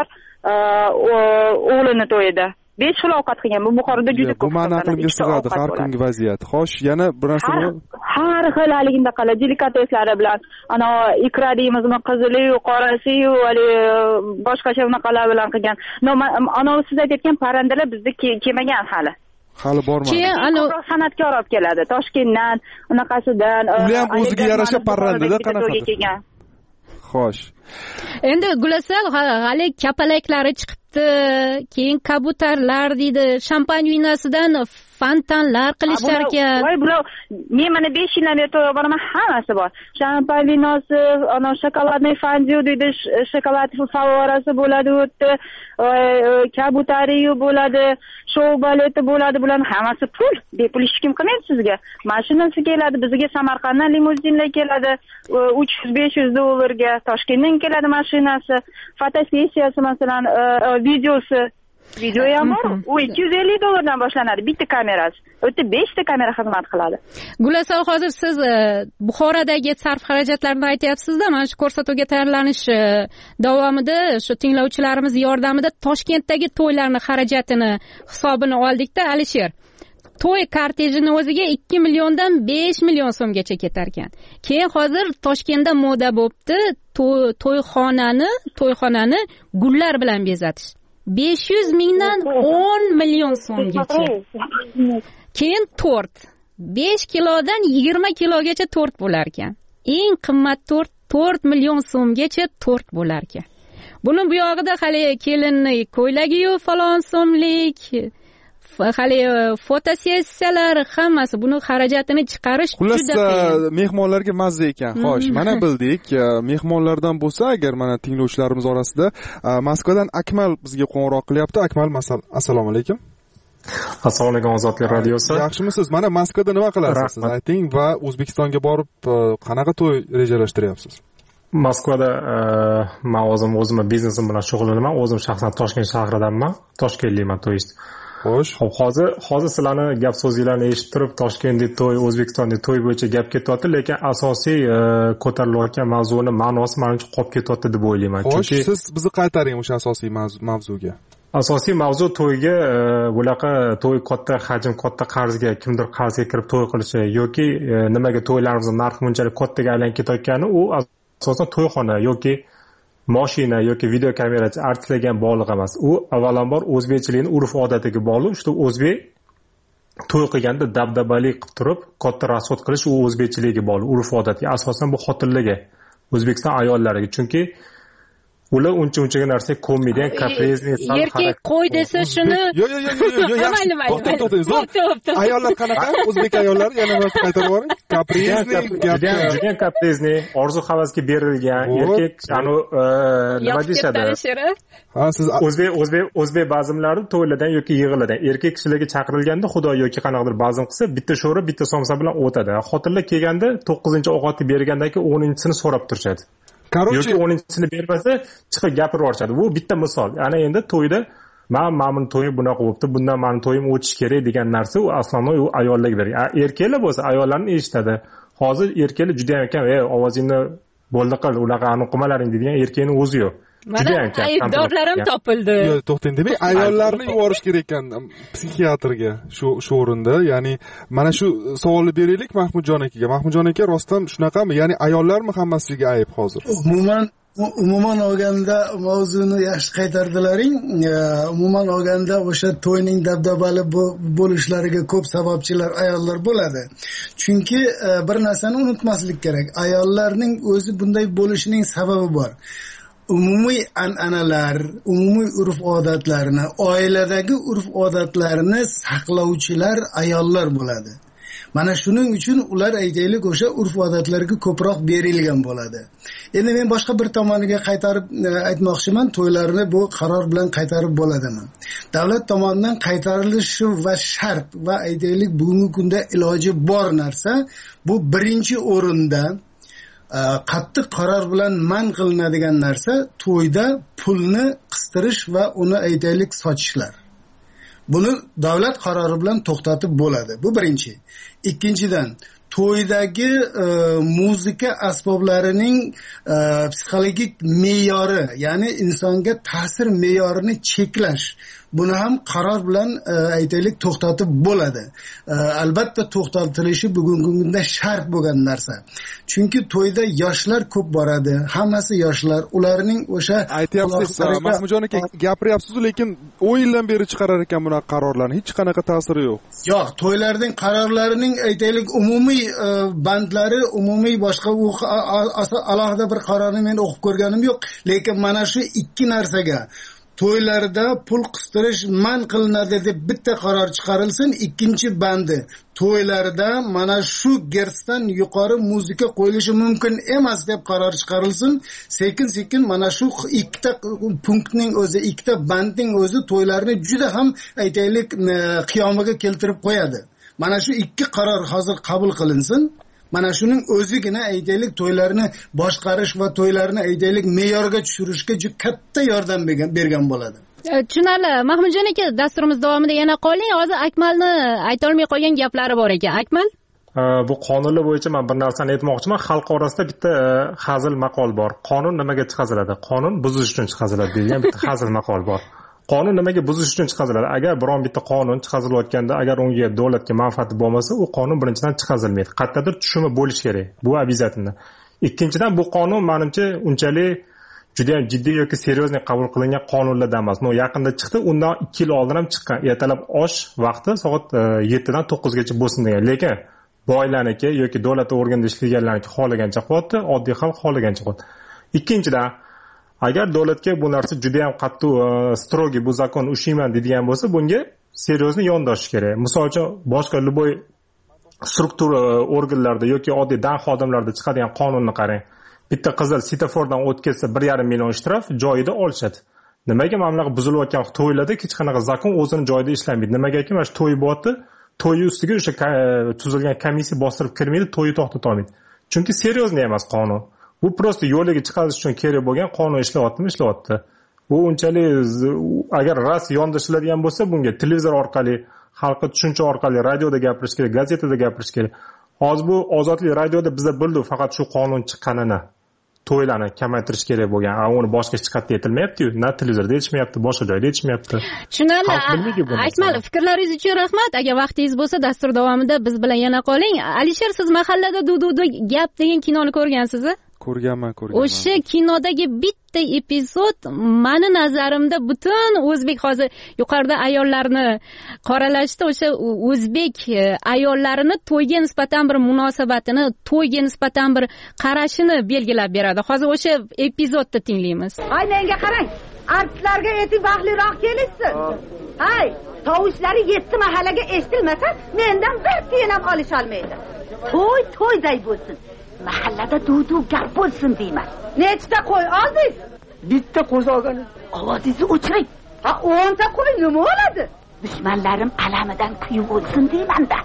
F: o'g'lini to'yida besh xil ovqat qilgan. Bu Buxoroda juda ko'p.
D: Bu meni aqlimga sig'adi, har kungi vaziyat. Xo'sh, yana bir narsa bor.
F: Har xil haligida qala delikateslari bilan, ana ikra deymizmi, qizili-yu, qorasi-yu, hali boshqacha unaqalar bilan qilgan. Ana siz aytgan parandalar bizda kelmagan hali.
D: Hali bormadi.
C: Keyin ana
F: san'atkor olib keladi Toshkentdan, unaqasidan.
D: Ular ham o'ziga yarasha parrandada qanaqa? Xo'sh.
C: Endi Gulasal hali kapalaklari chiqibdi, keyin kabutarlar deydi, champagne vinosidan fontanlar qilishlar ekan.
F: Voy, bular men mana besh yildan beri to'yga boraman, hammasi bor. Champagne vinosi, ana shokoladniy fondue deydi, shokolad favorasi bo'ladi, o'tdi, kabutariyu bo'ladi, shou baleti bo'ladi, bularning hammasi pul. Bepul hech kim qilmaydi sizga. Mashinasi keladi, bizga Samarqanddan limuzinlar keladi, uch yuz besh yuz dollarga, Toshkentdan keladi mashinasi, fotosessiyasi masalan, videosi, video ham bor. U ikki yuz ellik dollardan boshlanadi bitta kamerasi. O'tda besh ta kamera xizmat qiladi.
C: Gulasal, hozir siz Buxorodagi sarf xarajatlarni aytyapsiz-da, mana shu ko'rsatuvga tayyorlanish davomida shu tinglovchilarimiz yordamida Toshkentdagi to'ylarning xarajatini hisobini oldik-da, Alisher. To'y kortejini o'ziga ikki milliondan besh million so'mgacha ketar ekan. Keyin hozir Toshkentda moda bo'pti, to'yxonani, to'yxonani gullar bilan bezatish. besh yuz mingdan o'n million so'mgacha. keyin tort besh kilodan yigirma kilogacha tort bo'lar ekan. Eng qimmat tort to'rt million so'mgacha tort bo'lar ekan. Buni bu yog'ida hali kelinning ko'ylagi-yu falon so'mlik, hali fotosessiyalar hammasi buni xarajatini chiqarish
D: juda
C: qiyin.
D: Xullas mehmonlarga mazza ekan. Xo'sh, mana bildik. Mehmonlardan bo'lsa, agar mana tinglovchilarimiz orasida Moskvadan Akmal bizga qo'ng'iroq qilyapti. Akmal, assalomu alaykum.
G: Assalomu alaykum Ozodlik radiosi.
D: Yaxshimisiz? Mana Moskvada nima qilasiz siz ayting va O'zbekistonga borib qanaqa to'y rejalashtiryapsiz?
G: Moskvada men o'zim o'zim biznesim bilan shug'ullanaman. O'zim shaxsan Toshkent shahridanman. Toshkentlikman, to'yist.
D: Xo'sh.
G: Xo'p, hozir hozir sizlarni gap so'zinglarni eshitib turib, Toshkentda to'y, O'zbekistonda to'y bo'yicha gap ketyapti, lekin asosiy ko'tarilayotgan mavzuni ma'nosi menimcha qolib ketyapti deb o'ylayman.
D: Chunki siz bizni qaytaring o'sha asosiy mavzuga.
G: Asosiy mavzu to'yga bunaqa to'y katta hajm, katta qarzga, kimdir qarzga kirib to'y qilishi yoki nimaga to'ylarimizning narxi bunchalik kattaga aylanib ketayotgani, u asosan to'yxona yoki mashina yoki video kamerachi artistlarga bog'liq emas. U avvalambor o'zbekchilikning urf-odatiga bog'liq. Shu o'zbek to'y qilganda dabdabali qilib turib, katta rasxod qilish u o'zbekchiligiga bog'liq, urf-odatiga. Asosan bu xotinlarga, O'zbekiston ayollariga. Chunki ular uncha-unchaga narsa ko'rmaydigan, kaprizli,
C: erkak qo'y desa shuni.
D: Yo'q, yo'q, yo'q, yo'q, yaxshi. To'xtang, to'xtang. Ayollar qanaqa? O'zbek ayollari yana bir qaytarib yuboring. Kaprizli,
G: juda kaprizli, orzu-havasga berilgan, erkak anu nima deyshadi?
D: Ha, siz
G: o'zbek o'zbek o'zbek bazmlari to'ylardan yoki yig'iladigan erkak kishilarga chaqirilganda xudo yoki qanaqadir bazm qilsa, bitta sho'ri, bitta somsa bilan o'tadi. Xotinlar kelganda to'qqizinchi ovqatni bergandan keyin o'ninchini so'rab turishadi. Yoki o'ninchisini bermasa, chiqib gapirib yuborishadi. Bu bitta misol. Ana endi to'yda men mamni to'yim bunaqa bo'libdi, bundan meni to'yim o'tish kerak degan narsa u aslonoy u ayollarga berilgan. Erkaklar bo'lsa ayollarni eshitadi. Hozir erkaklar juda ham kam, "Ey, ovozingni bo'ldi qil, unaqa aniq qilmalaring" deydigan erkakning o'zi yo'q.
C: Mana aybdorlar ham topildi.
D: Yo'q, to'xtang, demak, ayollarni yuborish kerak ekan psixiatrga shu shu o'rinda. Ya'ni mana shu savolni beraylik Mahmudjon akaga. Mahmudjon aka, rostdan shunaqami? Ya'ni ayollarmi hammasiga ayb hozir?
E: Umuman umuman olganda mavzuni yaxshi qaytardilaring. Umuman olganda o'sha to'yning dabdabali bo'lishlariga ko'p sababchilar ayollar bo'ladi. Chunki bir narsani unutmaslik kerak. Ayollarning o'zi bunday bo'lishining sababi bor. Umumiy an'analar, umumiy urf-odatlarni, oiladagi urf-odatlarni saqlovchilar ayollar bo'ladi. Mana shuning uchun ular aytaylik o'sha urf-odatlarga ko'proq berilgan bo'ladi. Endi men boshqa bir tomoniga qaytarib aytmoqchiman, to'ylarni bu qaror bilan qaytarib bo'ladimi? Davlat tomonidan qaytarilishi va shart va aytaylik bugungi kunda iloji bor narsa bu birinchi o'rinda qattiq qaror bilan man qilinadigan narsa to'yda pulni qistirish va uni aytaylik sochishlar. Buni davlat qarori bilan to'xtatib bo'ladi. Bu birinchi. Ikkinchidan, to'ydagi e, muzika asboblarining e, psixologik me'yori, ya'ni insonga ta'sir me'yorini cheklash. Buni ham qaror bilan e, aytaylik to'xtatib bo'ladi. E, albatta to'xtatilishi bugungi kunda shart bo'lgan narsa. Chunki to'yda yoshlar ko'p boradi. Hammasi yoshlar. Ularning o'sha
D: aytyapsiz, Mahmudjon aka gapiryapsiz, lekin o'n yildan beri chiqarar ekan bunaqa qarorlarni. Hech qanaqa ta'siri yo'q.
E: Yo'q, to'ylarning qarorlarining aytaylik umumiy e, bandlari, umumiy boshqa u alohida bir qarorni men o'qib ko'rganim yo'q, lekin mana shu ikki narsaga to'ylarda pul qistirish man qilinadi deb bitta qaror chiqarilsin, ikkinchi bandi to'ylarda mana shu gersdan yuqori muzika qo'yilishi mumkin emas deb qaror chiqarilsin. Sekin sekin mana shu ikkita punktning o'zi, ikkita bandning o'zi to'ylarni juda ham aytaylik qiyomaga keltirib qo'yadi. Mana shu ikki qaror hozir qabul qilinsin. Mana shuning o'zigina aytaylik to'ylarni boshqarish va to'ylarni aytaylik me'yorga tushirishga juda katta yordam bergan bo'ladi.
C: Tushunarli. Mahmudjon aka, dasturimiz davomida yana qoling. Hozir Akmalni ayta olmay qolgan gaplari bor ekan. Akmal?
G: Bu qonunlar bo'yicha men bir narsani aytmoqchiman. Xalq orasida bitta hazil maqol bor. Qonun nimaga chiqariladi? Qonun buzish uchun chiqariladi degan bitta hazil maqol bor. Qonun nimaga buzish uchun chiqariladi? Agar biron bitta qonun chiqarilayotganda, agar unga davlatga manfaati bo'lmasa, u qonun birinchidan chiqarilmaydi. Qayerdadir tushumi bo'lish kerak. Bu obязательно. Ikkinchidan, bu qonun menimcha unchalik juda ham jiddiy yoki seryozni qabul qilingan qonunlardan emas. No, yaqinda chiqdi, undan ikki yil oldin ham chiqqan. Ertalab osh vaqti soat yettidan to'qqizgacha bo'lsin degan. Lekin boylarniki yoki davlat organida ishlaganlarniki xohlagancha qilyapti, oddiy xalq xohlagancha qilyapti. Ikkinchidan, agar davlatga bu narsa juda ham qattiq strogi bu zakon ushlayman deydigan bo'lsa, bunga seryozni yondashish kerak. Misol uchun boshqa любой struktura organlarda yoki oddiy dan xodimlarda chiqadigan qonunni qarang. Bitta qizil svetofordan o'tkazsa bir yarim million shtraf joyida olishadi. Nimaga mamlakat buzilayotgan to'ylarda hech qanaqa zakon o'zini joyida ishlamaydi? Nimagaki mana shu to'y bo'lyapti, to'yi ustiga o'sha tuzilgan komissiya bostirib kirmaydi, to'yni to'xtata olmaydi. Chunki seryozni emas qonun. Bu prosta yo'liga chiqarish uchun kerak bo'lgan qonun ishlayaptimi, ishlayapti. Bu unchalik agar rost yondashiladigan bo'lsa, bunga televizor orqali, xalqqa tushuncha orqali, radioda gapirish kerak, gazetada gapirish kerak. Hozir bu ozodlik radioda biza bildik faqat shu qonun chiqqanini, to'ylarni kamaytirish kerak bo'lgan, a uni boshqa hech qayerda aytilmayapti-yu, na televizorda aytishmayapti, boshqa joyda aytishmayapti.
C: Tushunarli. Akmal, fikrlaringiz uchun rahmat. Agar vaqtingiz bo'lsa, dastur davomida biz bilan yana qoling. Alisher, siz mahallada dududu gap degan kinoni ko'rgansiz-a?
D: Ko'rganman, ko'rganman.
C: O'sha kinodagi bitta epizod meni nazarimda butun o'zbek, hozir yuqorida ayollarni qoralashdi, o'sha o'zbek ayollarini to'yga nisbatan bir munosabatini, to'yga nisbatan bir qarashini belgilab beradi. Hozir o'sha epizodni tinglaymiz.
H: Hay, menga qarang. Artistlarga ayting baxtliroq kelishsin. Hay, tovushlari yetti mahallaga eshitilmasa, mendan bir tiyin ham olish olmaydi. To'y to'yday bo'lsin. Mahallada duv-duv gap bo'lsin deyman. Nechta qo'y oldingiz?
I: Bitta qo'z olgan.
H: Ovozingizni o'chiring. Ha, o'nta qo'y nima bo'ladi? Dushmanlarim alamidan kuyib o'lsin deyman-da.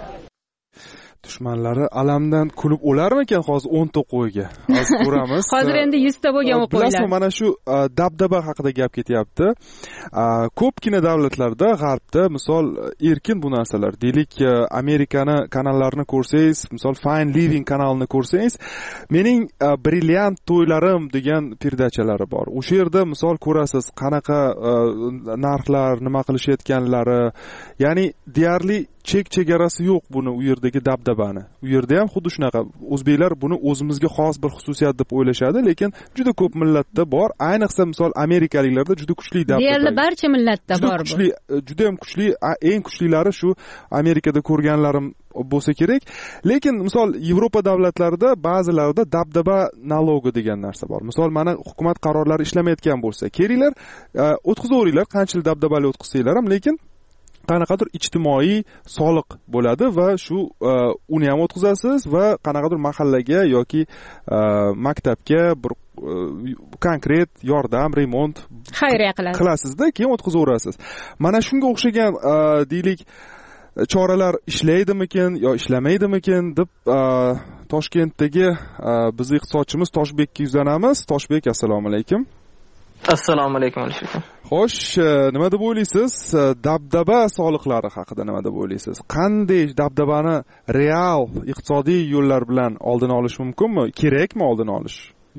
D: Dushmanlari alamdan kulib o'larmikan hozir o'nta qo'yga? Hozir ko'ramiz.
C: Hozir endi yuzta bo'lgan qo'ylar.
D: Bilasizmi, mana shu dabdaba haqida gap ketyapti. Ko'pgina davlatlarda, g'arbda, misol erkin bu narsalar. Deylik, Amerikani kanallarini ko'rsangiz, misol Fine Living kanalini ko'rsangiz, mening brilliant to'ylarim degan perdachalari bor. O'sha yerda misol ko'rasiz, qanaqa narxlar, nima qilishayotganlari, ya'ni deyarli chek chegarasi yo'q buni, u yerdagi dabdabani. U yerda ham xuddi shunaqa. O'zbeklar buni o'zimizga xos bir xususiyat deb o'ylashadi, lekin juda ko'p millatda bor. Ayniqsa misol amerikaliklarda juda kuchli dabdaba.
C: Deyarli barcha millatda bor bu.
D: Kuchli, juda ham kuchli, eng kuchlilari shu Amerikada ko'rganlarim bo'lsa kerak. Lekin misol Yevropa davlatlarida ba'zilarida dabdaba nalogi degan narsa bor. Misol mana hukumat qarorlari ishlamayotgan bo'lsa, keringlar, o'tkazaveringlar, qanchalik dabdabali o'tkazsanglar ham, lekin qanaqadir ijtimoiy soliq bo'ladi va shu uni ham o'tkazasiz va qanaqadir mahallaga yoki maktabga bir konkret yordam, remont
C: xayriya qilasiz.
D: Qilasizda, keyin o'tkazaverasiz. Mana shunga o'xshagan deylik choralar ishlaydimikin yo ishlamaydimikin deb Toshkentdagi bizning iqtisodchimiz Toshbekka yuzlanamiz. Toshbek, assalomu alaykum.
J: Assalomu alaykum.
D: Xo'sh, nima deb o'ylaysiz? Dabdaba soliqlari haqida nima deb o'ylaysiz? Qanday dabdabani real iqtisodiy yo'llar bilan oldini olish mumkinmi? Kerakmi oldini olish?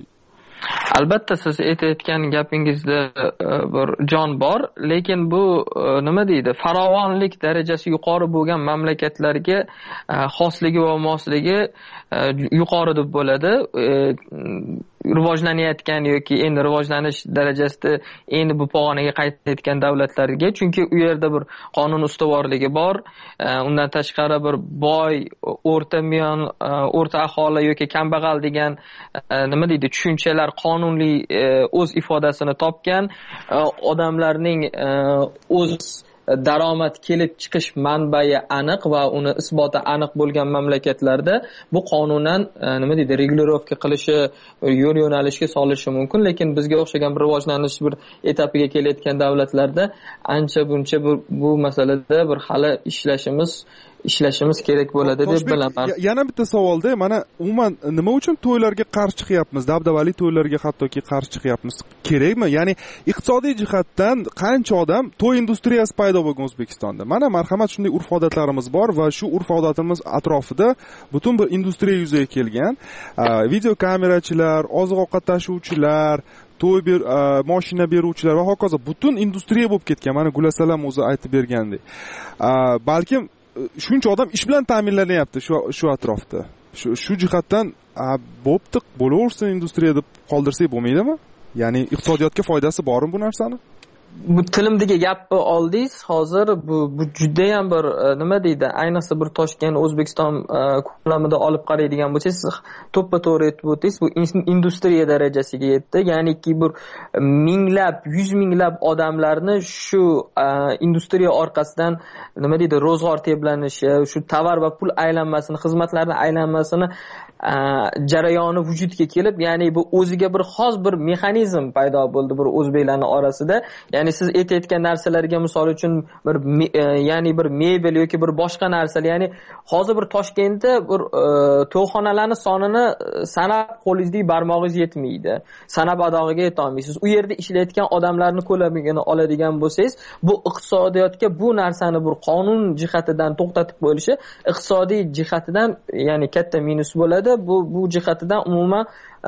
J: Albatta, siz aytayotgan gapingizda bir jon bor, lekin bu nima deydi, farovonlik darajasi yuqori bo'lgan mamlakatlarga xosligi va mosligi yuqori deb bo'ladi. Rivojlanayotgan yoki endi rivojlanish darajasida endi bu pog'onaga qaytayotgan davlatlarga, chunki u yerda bir qonun ustuvorligi bor. Undan tashqari bir boy, o'rta miyon, o'rta aholi yoki kambag'al degan nima deydi, tushunchalar qonuniy o'z ifodasini topgan, odamlarning o'z daromad kelib chiqish manbai aniq va uni isboti aniq bo'lgan mamlakatlarda bu qonunan nima deydi, regulirovka qilishi, yo'l yo'nalishga solishi mumkin, lekin bizga o'xshagan bir rivojlanish bir etapiga kelayotgan davlatlarda ancha buncha bu, bu masalada bir hali ishlashimiz ishlashimiz kerak bo'ladi deb bilaman.
D: Yana bitta savolda, mana umuman nima uchun to'ylarga qarshi chiqyapmiz? Dabdabali to'ylarga hattoki qarshi chiqyapmiz. Kerakmi? Ya'ni iqtisodiy jihatdan qancha odam to'y industriyasi paydo bo'lgan O'zbekistonda. Mana marhamat, shunday urf-odatlarimiz bor va shu urf-odatimiz atrofida butun bir industriya yuzaga kelgan. Video kamerachilar, oziq-ovqat tashuvchilar, to'y ber, mashina beruvchilar va hokazo butun industriya bo'lib ketgan. Mana Gulasalam o'zi aytib bergandek. Balkim shuncha odam ish bilan ta'minlanyapti shu shu atrofda. Shu shu jihatdan bo'pti, bo'laversin industriya deb qoldirsak bo'lmaydimi? Ya'ni iqtisodiyotga foydasi bormi bu narsani?
J: Bu tilimdagi gapni oldingiz. Hozir bu bu juda ham bir nima deydi, ayniqsa bir Toshkent, O'zbekiston ko'lamida olib qaraydigan bo'lsangiz, to'ppa-to'g'ri aytib o'tdingiz, bu industriya darajasiga yetdi. Ya'niki bir minglab, yuz minglab odamlarni shu industriya orqasidan nima deydi, ro'zg'or teblanishi, shu tovar va pul aylanmasini, xizmatlarning aylanmasini jarayoni vujudga kelib, ya'ni bu o'ziga bir xos bir mexanizm paydo bo'ldi bir o'zbeklarning orasida. Ya'ni siz aytayotgan narsalarga misol uchun bir ya'ni bir mebel yoki bir boshqa narsalar, ya'ni hozir bir Toshkentda bir to'yxonalarning sonini sanab qo'lingizdagi barmog'ingiz yetmaydi. Sanab adog'iga yeta olmaysiz. U yerda ishlayotgan odamlarning ko'lamini oladigan bo'lsangiz, bu iqtisodiyotga bu narsani bir qonun jihatidan to'xtatib qo'yilishi iqtisodiy jihatidan ya'ni katta minus bo'ladi. Bu bu jihatidan umuman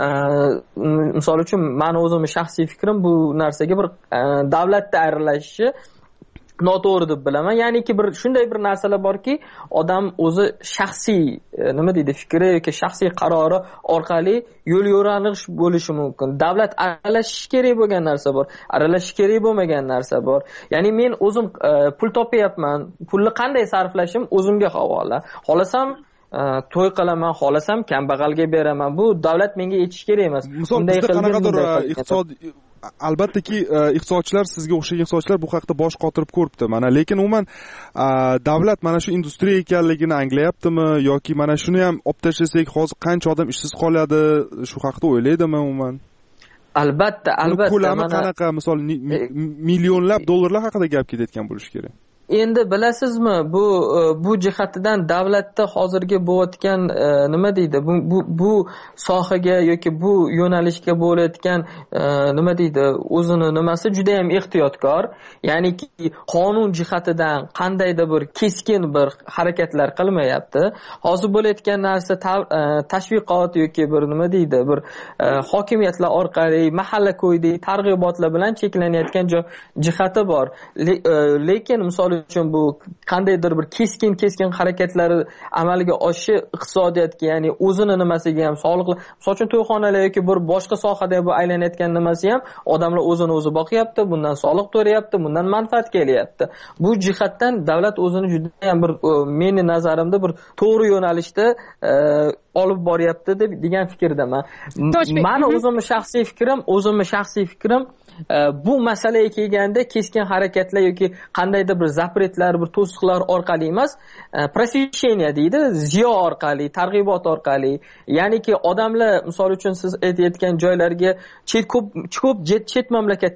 J: misol uchun meni o'zimning shaxsiy fikrim bu narsaga bir davlatda aralashishi noto'g'ri deb bilaman. Ya'niki bir shunday bir narsalar borki, odam o'zi shaxsiy nima deydi, fikri yoki shaxsiy qarori orqali yo'l yo'nalish bo'lishi mumkin. Davlat aralashishi kerak bo'lgan narsa bor, aralashishi kerak bo'lmagan narsa bor. Ya'ni men o'zim pul topayapman, pulni qanday sarflashim o'zimga havola. Xohlasam to'y qilaman, xohlasam kambag'alga beraman. Bu davlat menga aytishi kerak emas.
D: Misol bizda qanaqadir iqtisod albattaki iqtisodchilar, sizga o'xshagan iqtisodchilar bu haqda bosh qotirib ko'ribdi. Mana lekin umuman davlat mana shu industriya ekanligini anglayaptimi yoki mana shuni ham olib tashlasak hozir qancha odam ishsiz qoladi, shu haqda o'ylaydimi umuman?
J: Albatta, albatta.
D: Ko'lami qanaqa, misol millionlab dollarlar haqida gap ketayotgan bo'lishi kerak.
J: Endi bilasizmi, bu bu jihatidan davlatda hozirgi bo'layotgan nima deydi, bu bu bu sohaga yoki bu yo'nalishga bo'layotgan nima deydi, o'zini nimasi juda ham ehtiyotkor. Ya'niki qonun jihatidan qandaydir bir keskin bir harakatlar qilmayapti. Hozir bo'layotgan narsa tashviqot yoki bir nima deydi, bir hokimiyatlar orqali mahalla ko'ydagi targ'ibotlar bilan cheklanayotgan jihati bor. Lekin misol uchun bu qandaydir bir keskin keskin harakatlari amalga oshishi iqtisodiyotga, ya'ni o'zini nimasiga ham sog'liqli, misol uchun to'yxonalar yoki bir boshqa sohada bu aylanayotgan nimasi ham odamlar o'zini o'zi boqyapti, bundan soliq to'layapti, bundan manfaat kelyapti. Bu jihatdan davlat o'zini juda ham bir meni nazarimda bir to'g'ri yo'nalishda olib boryapti deb degan fikrdaman. Meni o'zimning shaxsiy fikrim, o'zimning shaxsiy fikrim bu masalaga kelganda keskin harakatlar yoki qandaydir bir zapretlar, bir to'siqlar orqali emas, prosvesheniya deydi, ziyo orqali, targ'ibot orqali, ya'niki odamlar misol uchun siz aytayotgan joylarga chet ko'p ko'p chet mamlakat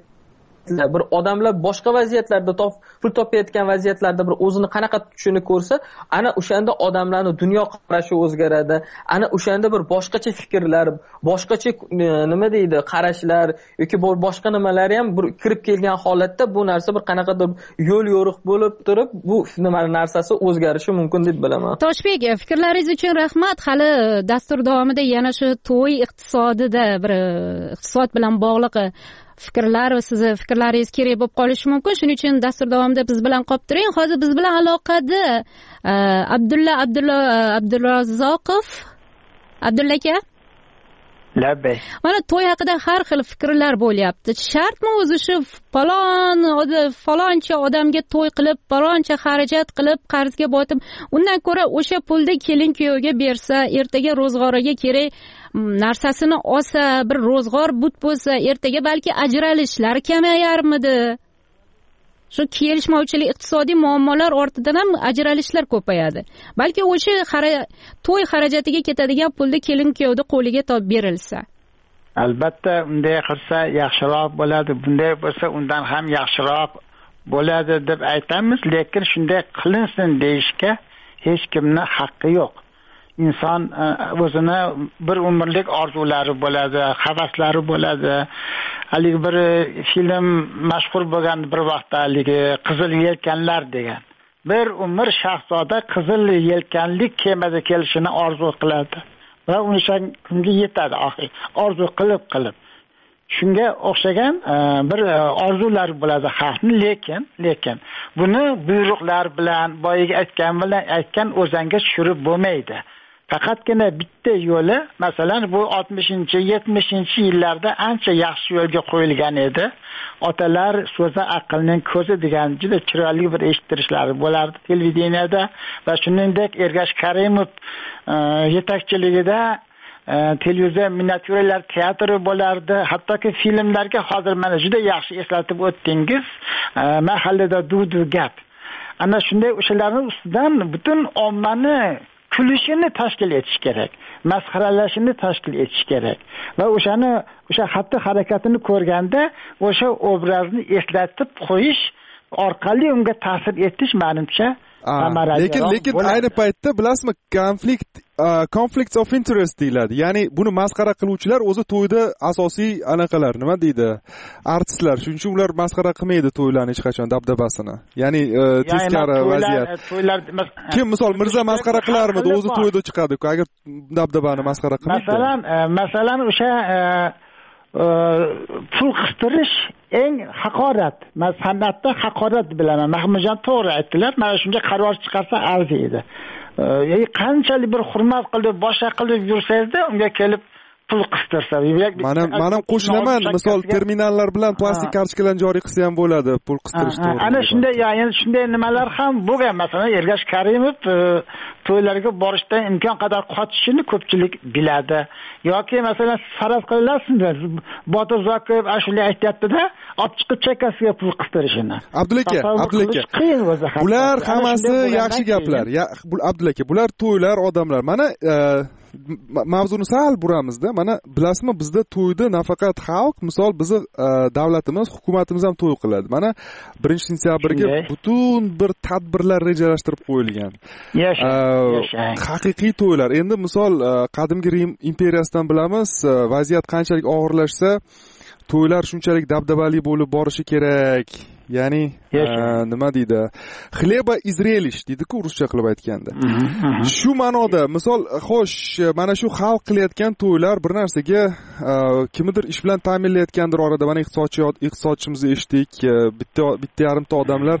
J: bir odamlar boshqa vaziyatlarda top pul topayotgan vaziyatlarda bir o'zini qanaqa tutishini ko'rsa, ana o'shanda odamlarning dunyo qarashi o'zgaradi. Ana o'shanda bir boshqacha fikrlar, boshqacha nima deydi, qarashlar yoki boshqa nimalar ham bir kirib kelgan holatda bu narsa bir qanaqadir yo'l yo'riq bo'lib turib, bu nima narsasi o'zgarishi mumkin deb bilaman.
C: Toshbek, fikrlaringiz uchun rahmat. Hali dastur davomida yana shu to'y iqtisodida bir iqtisod bilan bog'liq fikrlar va sizni fikrlaringiz kerak bo'lib qolishi mumkin. Shuning uchun dastur davomida biz bilan qolib turing. Hozir biz bilan aloqada Abdulla Abdulla Abdurazzoqov. Abdulla aka?
K: Labbay.
C: Mana to'y haqida har xil fikrlar bo'lyapti. Shartmi o'zi shu falon faloncha odamga to'y qilib, faloncha xarajat qilib, qarzga botib, undan ko'ra o'sha pulni kelin kuyovga bersa, ertaga ro'zg'origa kerak narsasini olsa, bir ro'zg'or but bo'lsa, ertaga balki ajralishlar kamayarmidi? Shu kelishmovchilik, iqtisodiy muammolar ortidan ham ajralishlar ko'payadi. Balki o'sha to'y xarajatiga ketadigan pulni kelin kuyovning qo'liga topib berilsa.
K: Albatta, unday qilsa yaxshiroq bo'ladi. Bunday bo'lsa, undan ham yaxshiroq bo'ladi deb aytamiz, lekin shunday qilinsin deyishga hech kimning haqqi yo'q. Inson o'zini bir umrlik orzulari bo'ladi, havaslari bo'ladi. Haligi bir film mashhur bo'lgan bir vaqtda haligi Qizil yelkanlar degan. Bir umr shahzoda qizil yelkanli kemada kelishini orzu qiladi va o'sha kunga yetadi oxir. Orzu qilib qilib. Shunga o'xshagan bir orzular bo'ladi xalqning, lekin lekin buni buyruqlar bilan, boyiga aytgan bilan aytgan o'zanga tushirib bo'lmaydi. faqatgina bitta yo'li, masalan, bu oltmishinchi yetmishinchi yillarda ancha yaxshi yo'lga qo'yilgan edi. Otalar so'zi aqlning ko'zi degan juda chiroyli bir eshittirishlari bo'lardi televideniyada va shuningdek Ergash Karimov yetakchiligida televiziya miniatyuralar teatri bo'lardi. Hattoki filmlarga hozir mana juda yaxshi eslatib o'tdingiz. Mahallada duv-duv gap. Ana shunday o'shalarning ustidan butun ommani kulishini tashkil etish kerak, masxaralashini tashkil etish kerak va o'shani o'sha xatti harakatini ko'rganda o'sha obrazni eslatib qo'yish orqali unga ta'sir etish menimcha samarali.
D: Lekin lekin ayni paytda bilasizmi, konflikt conflicts of interest deyiladi. Ya'ni buni masxara qiluvchilar o'zi to'yda asosiy anaqalar, nima deydi? Artistlar. Shuning uchun ular masxara qilmaydi to'ylarni hech qachon dabdabasini. Ya'ni teskari vaziyat. Kim misol Mirza masxara qilarmidi? O'zi to'yda chiqadi-ku agar dabdabani masxara qilmaydi.
K: Masalan, masalan o'sha pul qistirish eng haqorat. Men san'atda haqorat bilaman. Mahmudjon to'g'ri aytdilar. Mana shunga qaror chiqarsa arziydi. Yani qanchalik bir hurmat qilib, boshqa qilib yursangiz-da, unga kelib pul qistirsa.
D: Mana mana qo'shilaman, misol terminallar bilan plastik kartochkalarni joriy qilsa ham bo'ladi, pul qistirish to'g'ri.
K: Ana shunday, ya'ni shunday nimalar ham bo'lgan. Masalan, Ergash Karimov to'ylarga borishdan imkon qadar qochishini ko'pchilik biladi. Yoki masalan, faraz qilasizmi, Botir Zokirov ashula aytayapti-da, olib chiqib chekkasiga pul qistirishini.
D: Abdulaka, Abdulaka. Bular hammasi yaxshi gaplar. Ya, Abdulaka, bular to'ylar, odamlar. Mana mavzuni sal buramizda. Mana bilasizmi, bizda to'yda nafaqat xalq, misol bizni davlatimiz, hukumatimiz ham to'y qiladi. Mana birinchi sentyabrga butun bir tadbirlar rejalashtirib qo'yilgan. Haqiqiy to'ylar. Endi misol qadimgi Rim imperiyasidan bilamiz, vaziyat qanchalik og'irlashsa, to'ylar shunchalik dabdabali bo'lib borishi kerak. Ya'ni nima deydi? Xleba izrelish deydi-ku ruscha qilib aytganda. Shu ma'noda, misol, xo'sh, mana shu xalq qilayotgan to'ylar bir narsaga kimnidir ish bilan ta'minlayotgandir orada. Mana iqtisodchi iqtisodchimizni eshitdik, bitta bitta yarimta odamlar.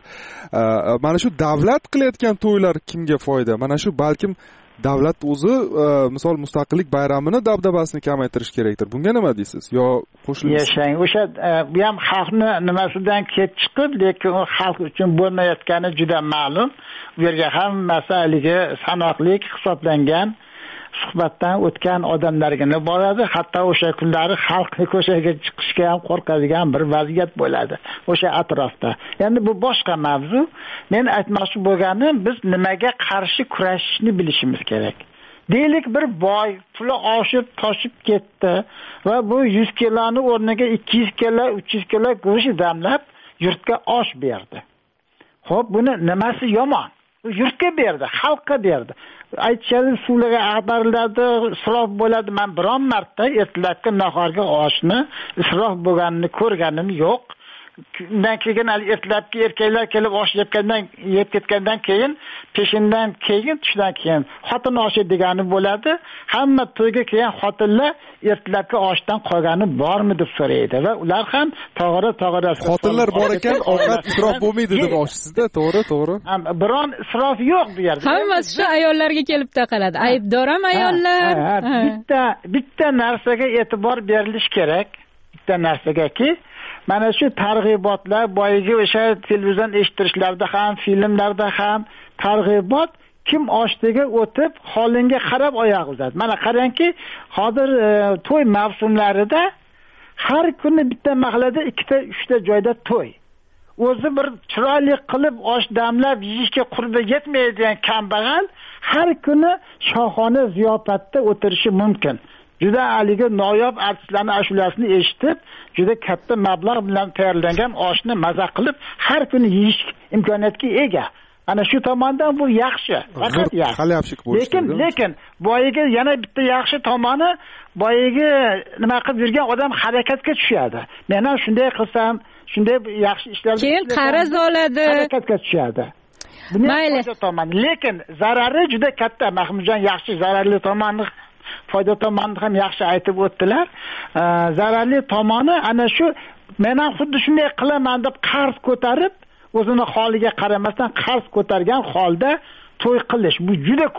D: Mana shu davlat qilayotgan to'ylar kimga foyda? Mana shu balkim davlat o'zi misol mustaqillik bayramini dabdabasini kamaytirish kerakdir. Bunga nima deysiz? Yo qo'shilasiz?
K: Yashang. O'sha bu ham xalqni nimasidan kelib chiqib, lekin u xalq uchun bo'lmayotgani juda ma'lum. Bu yerga ham masaligi sanoqli hisoblangan suhbatdan o'tgan odamlargina boradi. Hatto o'sha kunlari xalqni ko'chaga chiqishga ham qo'rqadigan bir vaziyat bo'ladi o'sha atrofda. Endi bu boshqa mavzu. Men aytmoqchi bo'lganim, biz nimaga qarshi kurashishni bilishimiz kerak. Deylik bir boy puli oshib, toshib ketdi va bu yuz kiloni o'rniga ikki yuz kilo, uch yuz kilo go'sht damlab yurtga osh berdi. Xo'p, buni nimasi yomon? Yurtga berdi, xalqqa berdi. Aytishadi, suvlarga ag'dariladi, isrof bo'ladi. Men biron marta ertalabki nahorga oshni isrof bo'lganini ko'rganim yo'q. Undan keyin ertalabki erkaklar kelib osh yebgandan yeb ketgandan keyin, peshindan keyin, tushdan keyin xotin oshi degani bo'ladi. Hamma to'yga kelgan xotinlar ertalabki oshdan qolgani bormi deb so'raydi va ular ham to'g'ri to'g'ri
D: xotinlar bor ekan, ovqat isrof bo'lmaydi deb oshsizda, to'g'ri, to'g'ri.
K: Biron isrof yo'q bu yerda.
C: Hammasi shu ayollarga kelib taqaladi. Aybdor ham ayollar.
K: Bitta bitta narsaga e'tibor berilish kerak. Bitta narsagaki, mana shu targ'ibotlar, boyagi o'sha televizion eshittirishlarda ham, filmlarda ham targ'ibot kim oshdiga o'tib, holinga qarab oyoq uzadi. Mana qarangki, hozir to'y mavsumlarida har kuni bitta mahallada ikkita, uchta joyda to'y. O'zi bir chiroyli qilib osh damlab yeyishga qurbi yetmaydigan kambag'al har kuni shohona ziyofatda o'tirishi mumkin. Juda aliga noyob artistlarning ashulasini eshitib, juda katta mablag' bilan tayyorlangan oshni maza qilib har kuni yeyish imkoniyatiga ega. Ana shu tomondan bu yaxshi, faqat yaxshi. Lekin lekin boyiga yana bitta yaxshi tomoni, boyiga nima qilib yurgan odam harakatga tushadi. Men ham shunday qilsam, shunday yaxshi ishlarni
C: keyin qarz oladi,
K: harakatga tushadi. Mayli. Lekin zarari juda katta. Mahmudjon yaxshi zararli tomonni, foyda tomonini ham yaxshi aytib o'tdilar. Zararli tomoni ana shu, men ham xuddi shunday qilaman deb qarz ko'tarib, o'zini holiga qaramasdan qarz ko'targan holda to'y qilish. Bu juda ko'p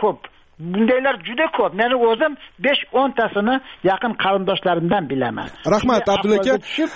K: bundaylar juda ko'p. Meni o'zim besh o'ntasini yaqin qarindoshlarimdan bilaman.
D: Rahmat Abdulla aka.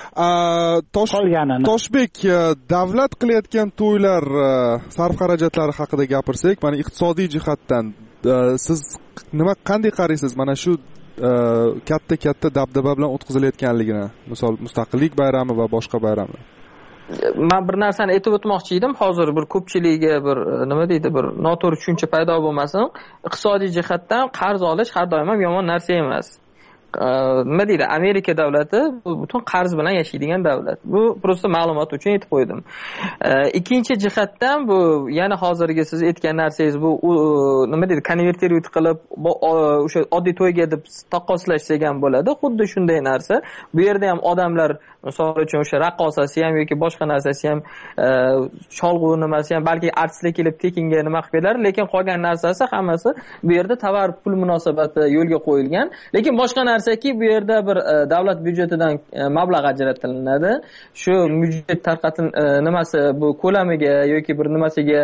D: Toshbek, davlat qilayotgan to'ylar sarf xarajatlari haqida gapirsak, mana iqtisodiy jihatdan siz nima qanday qaraysiz mana shu katta katta dabdaba bilan o'tkazilayotganligini, misol mustaqillik bayrami va boshqa bayramlar?
J: Men bir narsani aytib o'tmoqchi edim. Hozir bir ko'pchiligiga bir nima deydi, bir noto'g'ri tushuncha paydo bo'lmasin. Iqtisodiy jihatdan qarz olish har doim ham yomon narsa emas. Nima deydi, Amerika davlati bu butun qarz bilan yashaydigan davlat. Bu prosta ma'lumot uchun aytib qo'ydim. Ikkinchi jihatdan bu yana hozirgi siz aytgan narsangiz bu nima deydi, konvertirovать qilib o'sha oddiy to'yga deb taqqoslash degan bo'ladi. Xuddi shunday narsa. Bu yerda ham odamlar misol uchun o'sha raqqosasi ham yoki boshqa narsasi ham cholg'u nimasi ham balki artistlar kelib tekinga nima qilib beradi, lekin qolgan narsasi hammasi bu yerda tovar pul munosabati yo'lga qo'yilgan. Lekin boshqa narsaki bu yerda bir davlat byudjetidan mablag' ajratilinadi. Shu byudjet tarqatil nimasi bu ko'lamiga yoki bir nimasiga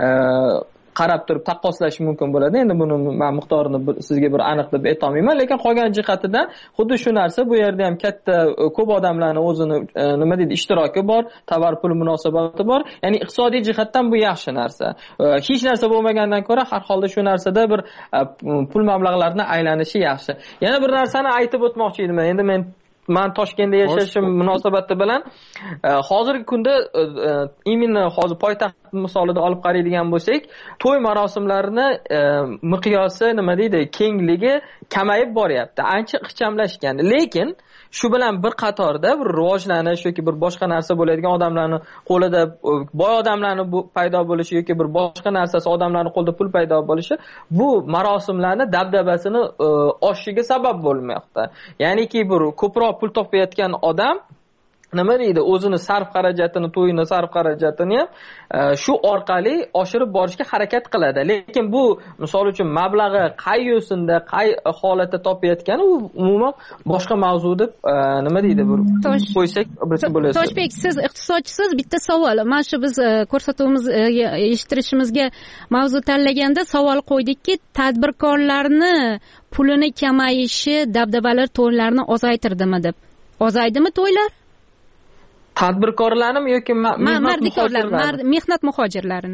J: qarab turib taqqoslash mumkin bo'ladi. Endi buni men miqdorini sizga bir aniq deb ayta olmayman, lekin qolgan jihatidan xuddi shu narsa bu yerda ham katta ko'p odamlarning o'zini nima deydi ishtiroki bor, tovar pul munosabati bor. Ya'ni iqtisodiy jihatdan bu yaxshi narsa. Hech narsa bo'lmagandan ko'ra har holda shu narsada bir pul mablag'larini aylanishi yaxshi. Yana bir narsani aytib o'tmoqchi edim. Endi men men Toshkentda yashashim munosabati bilan hozirgi kunda именно hozir poytaxt misolida olib qaraydigan bo'lsak, to'y marosimlarini miqyosi nima deydi, kengligi kamayib boryapti. Ancha ixchamlashgan. Lekin shu bilan bir qatorda bir rivojlanish yoki bir boshqa narsa bo'ladigan odamlarning qo'lida boy odamlarning bu paydo bo'lishi yoki bir boshqa narsasi odamlarning qo'lida pul paydo bo'lishi bu marosimlarni dabdabasini oshishiga sabab bo'lmoqda. Ya'niki bir ko'proq pul topayotgan odam nima deydi, o'zini sarf xarajatini, to'yini sarf xarajatini ham shu orqali oshirib borishga harakat qiladi. Lekin bu misol uchun mablag'i qay yo'sinda, qay holatda topayotgani u umuman boshqa mavzu deb nima deydi, bir qo'ysak bo'ladi.
C: Toshbek, siz iqtisodchisiz, bitta savol. Mana shu biz ko'rsatuvimiz eshittirishimizga mavzu tanlaganda savol qo'ydikki, tadbirkorlarni pulini kamayishi dabdabalar to'ylarni ozaytirdimi deb. Ozaydimi to'ylar?
J: Tadbirkorlarmi yoki mehnat
C: muhojirlarini? Mehnat muhojirlarini.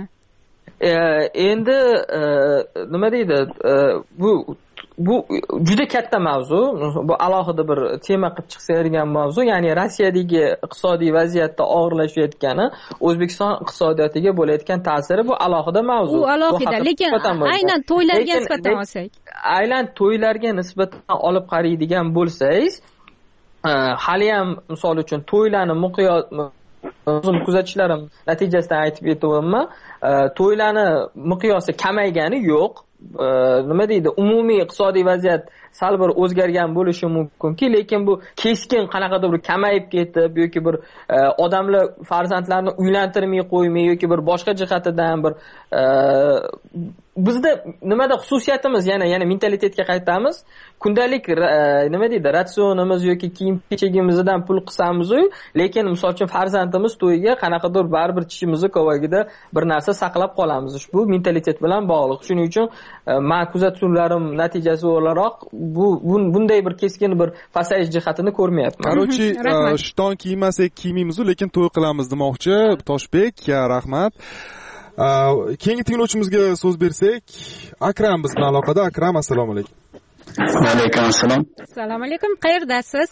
J: Endi nima deydi, bu bu juda katta mavzu. Bu alohida bir tema qilib chiqsaydigan mavzu. Ya'ni Rossiyadagi iqtisodiy vaziyatda og'irlashayotgani O'zbekiston iqtisodiyotiga bo'layotgan ta'siri bu alohida mavzu.
C: U alohida, lekin aynan to'ylarga nisbatan olsak,
J: aynan to'ylarga nisbatan olib qaraydigan bo'lsangiz, hali ham misol uchun to'ylarni miqyos o'zim kuzatishlarim natijasidan aytib o'taman. To'ylarni miqyosi kamaygani yo'q. Nima deydi, umumiy iqtisodiy vaziyat sal bir o'zgargan bo'lishi mumkinki, lekin bu keskin qanaqadir bir kamayib ketib yoki bir odamlar farzandlarini uylantirmay qo'ymay yoki bir boshqa jihatidan bir bizda nimada xususiyatimiz, yana yana mentalitetga qaytamiz. Kundalik nima deydi, ratsionimiz yoki kiyim-kechagimizdan pul qilsamiz-ku, lekin misol uchun farzandimiz to'yiga qanaqadir baribir tishimizni kovagida bir narsa saqlab qolamiz. Bu mentalitet bilan bog'liq. Shuning uchun men kuzatuvlarim natijasi o'laroq bu bunday bir keskin bir pasayish jihatini ko'rmayapman.
D: Qarochi, shton kiymasak kiymaymiz, lekin to'y qilamiz demoqchi Toshbek. Rahmat. Keyingi tinglovchimizga so'z bersak, Akram biz bilan aloqada. Akram, assalomu alaykum.
L: Va alaykum assalom.
C: Assalomu alaykum. Qayerdasiz?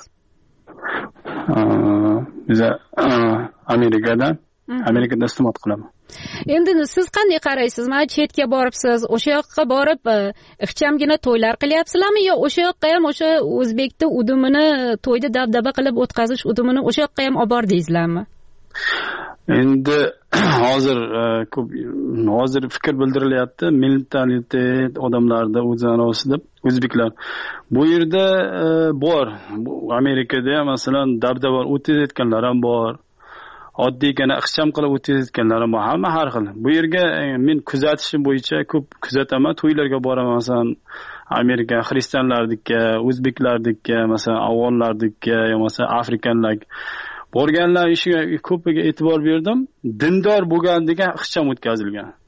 L: Biz Amerikadan, Amerikada istiqomat qilaman.
C: Endi siz qanday qaraysiz? Mana chetga boribsiz, o'sha yoqqa borib ixchamgina to'ylar qilyapsizlarmi yo o'sha yoqqa ham o'sha o'zbekning udumini to'yda dabdaba qilib o'tkazish udumini o'sha yoqqa ham olib bordingizlarmi?
L: Endi hozir ko'p hozir fikr bildirilyapti, mentalitet odamlarda o'zaro deb o'zbeklar. Bu yerda bor. Amerikada ham masalan dabdaba o'tkazayotganlar ham bor. Oddiygina ixcham qilib o'tkazayotganlar ham bor. Hamma har xil. Bu yerga men kuzatishim bo'yicha ko'p kuzataman, to'ylarga boraman. Masalan, Amerika xristianlardikka, o'zbeklardikka, masalan, afg'onlardikka, yo masalan afrikanlar borganlar ishiga ko'piga e'tibor berdim. Dindor bo'lgan degan ixcham o'tkazilgan.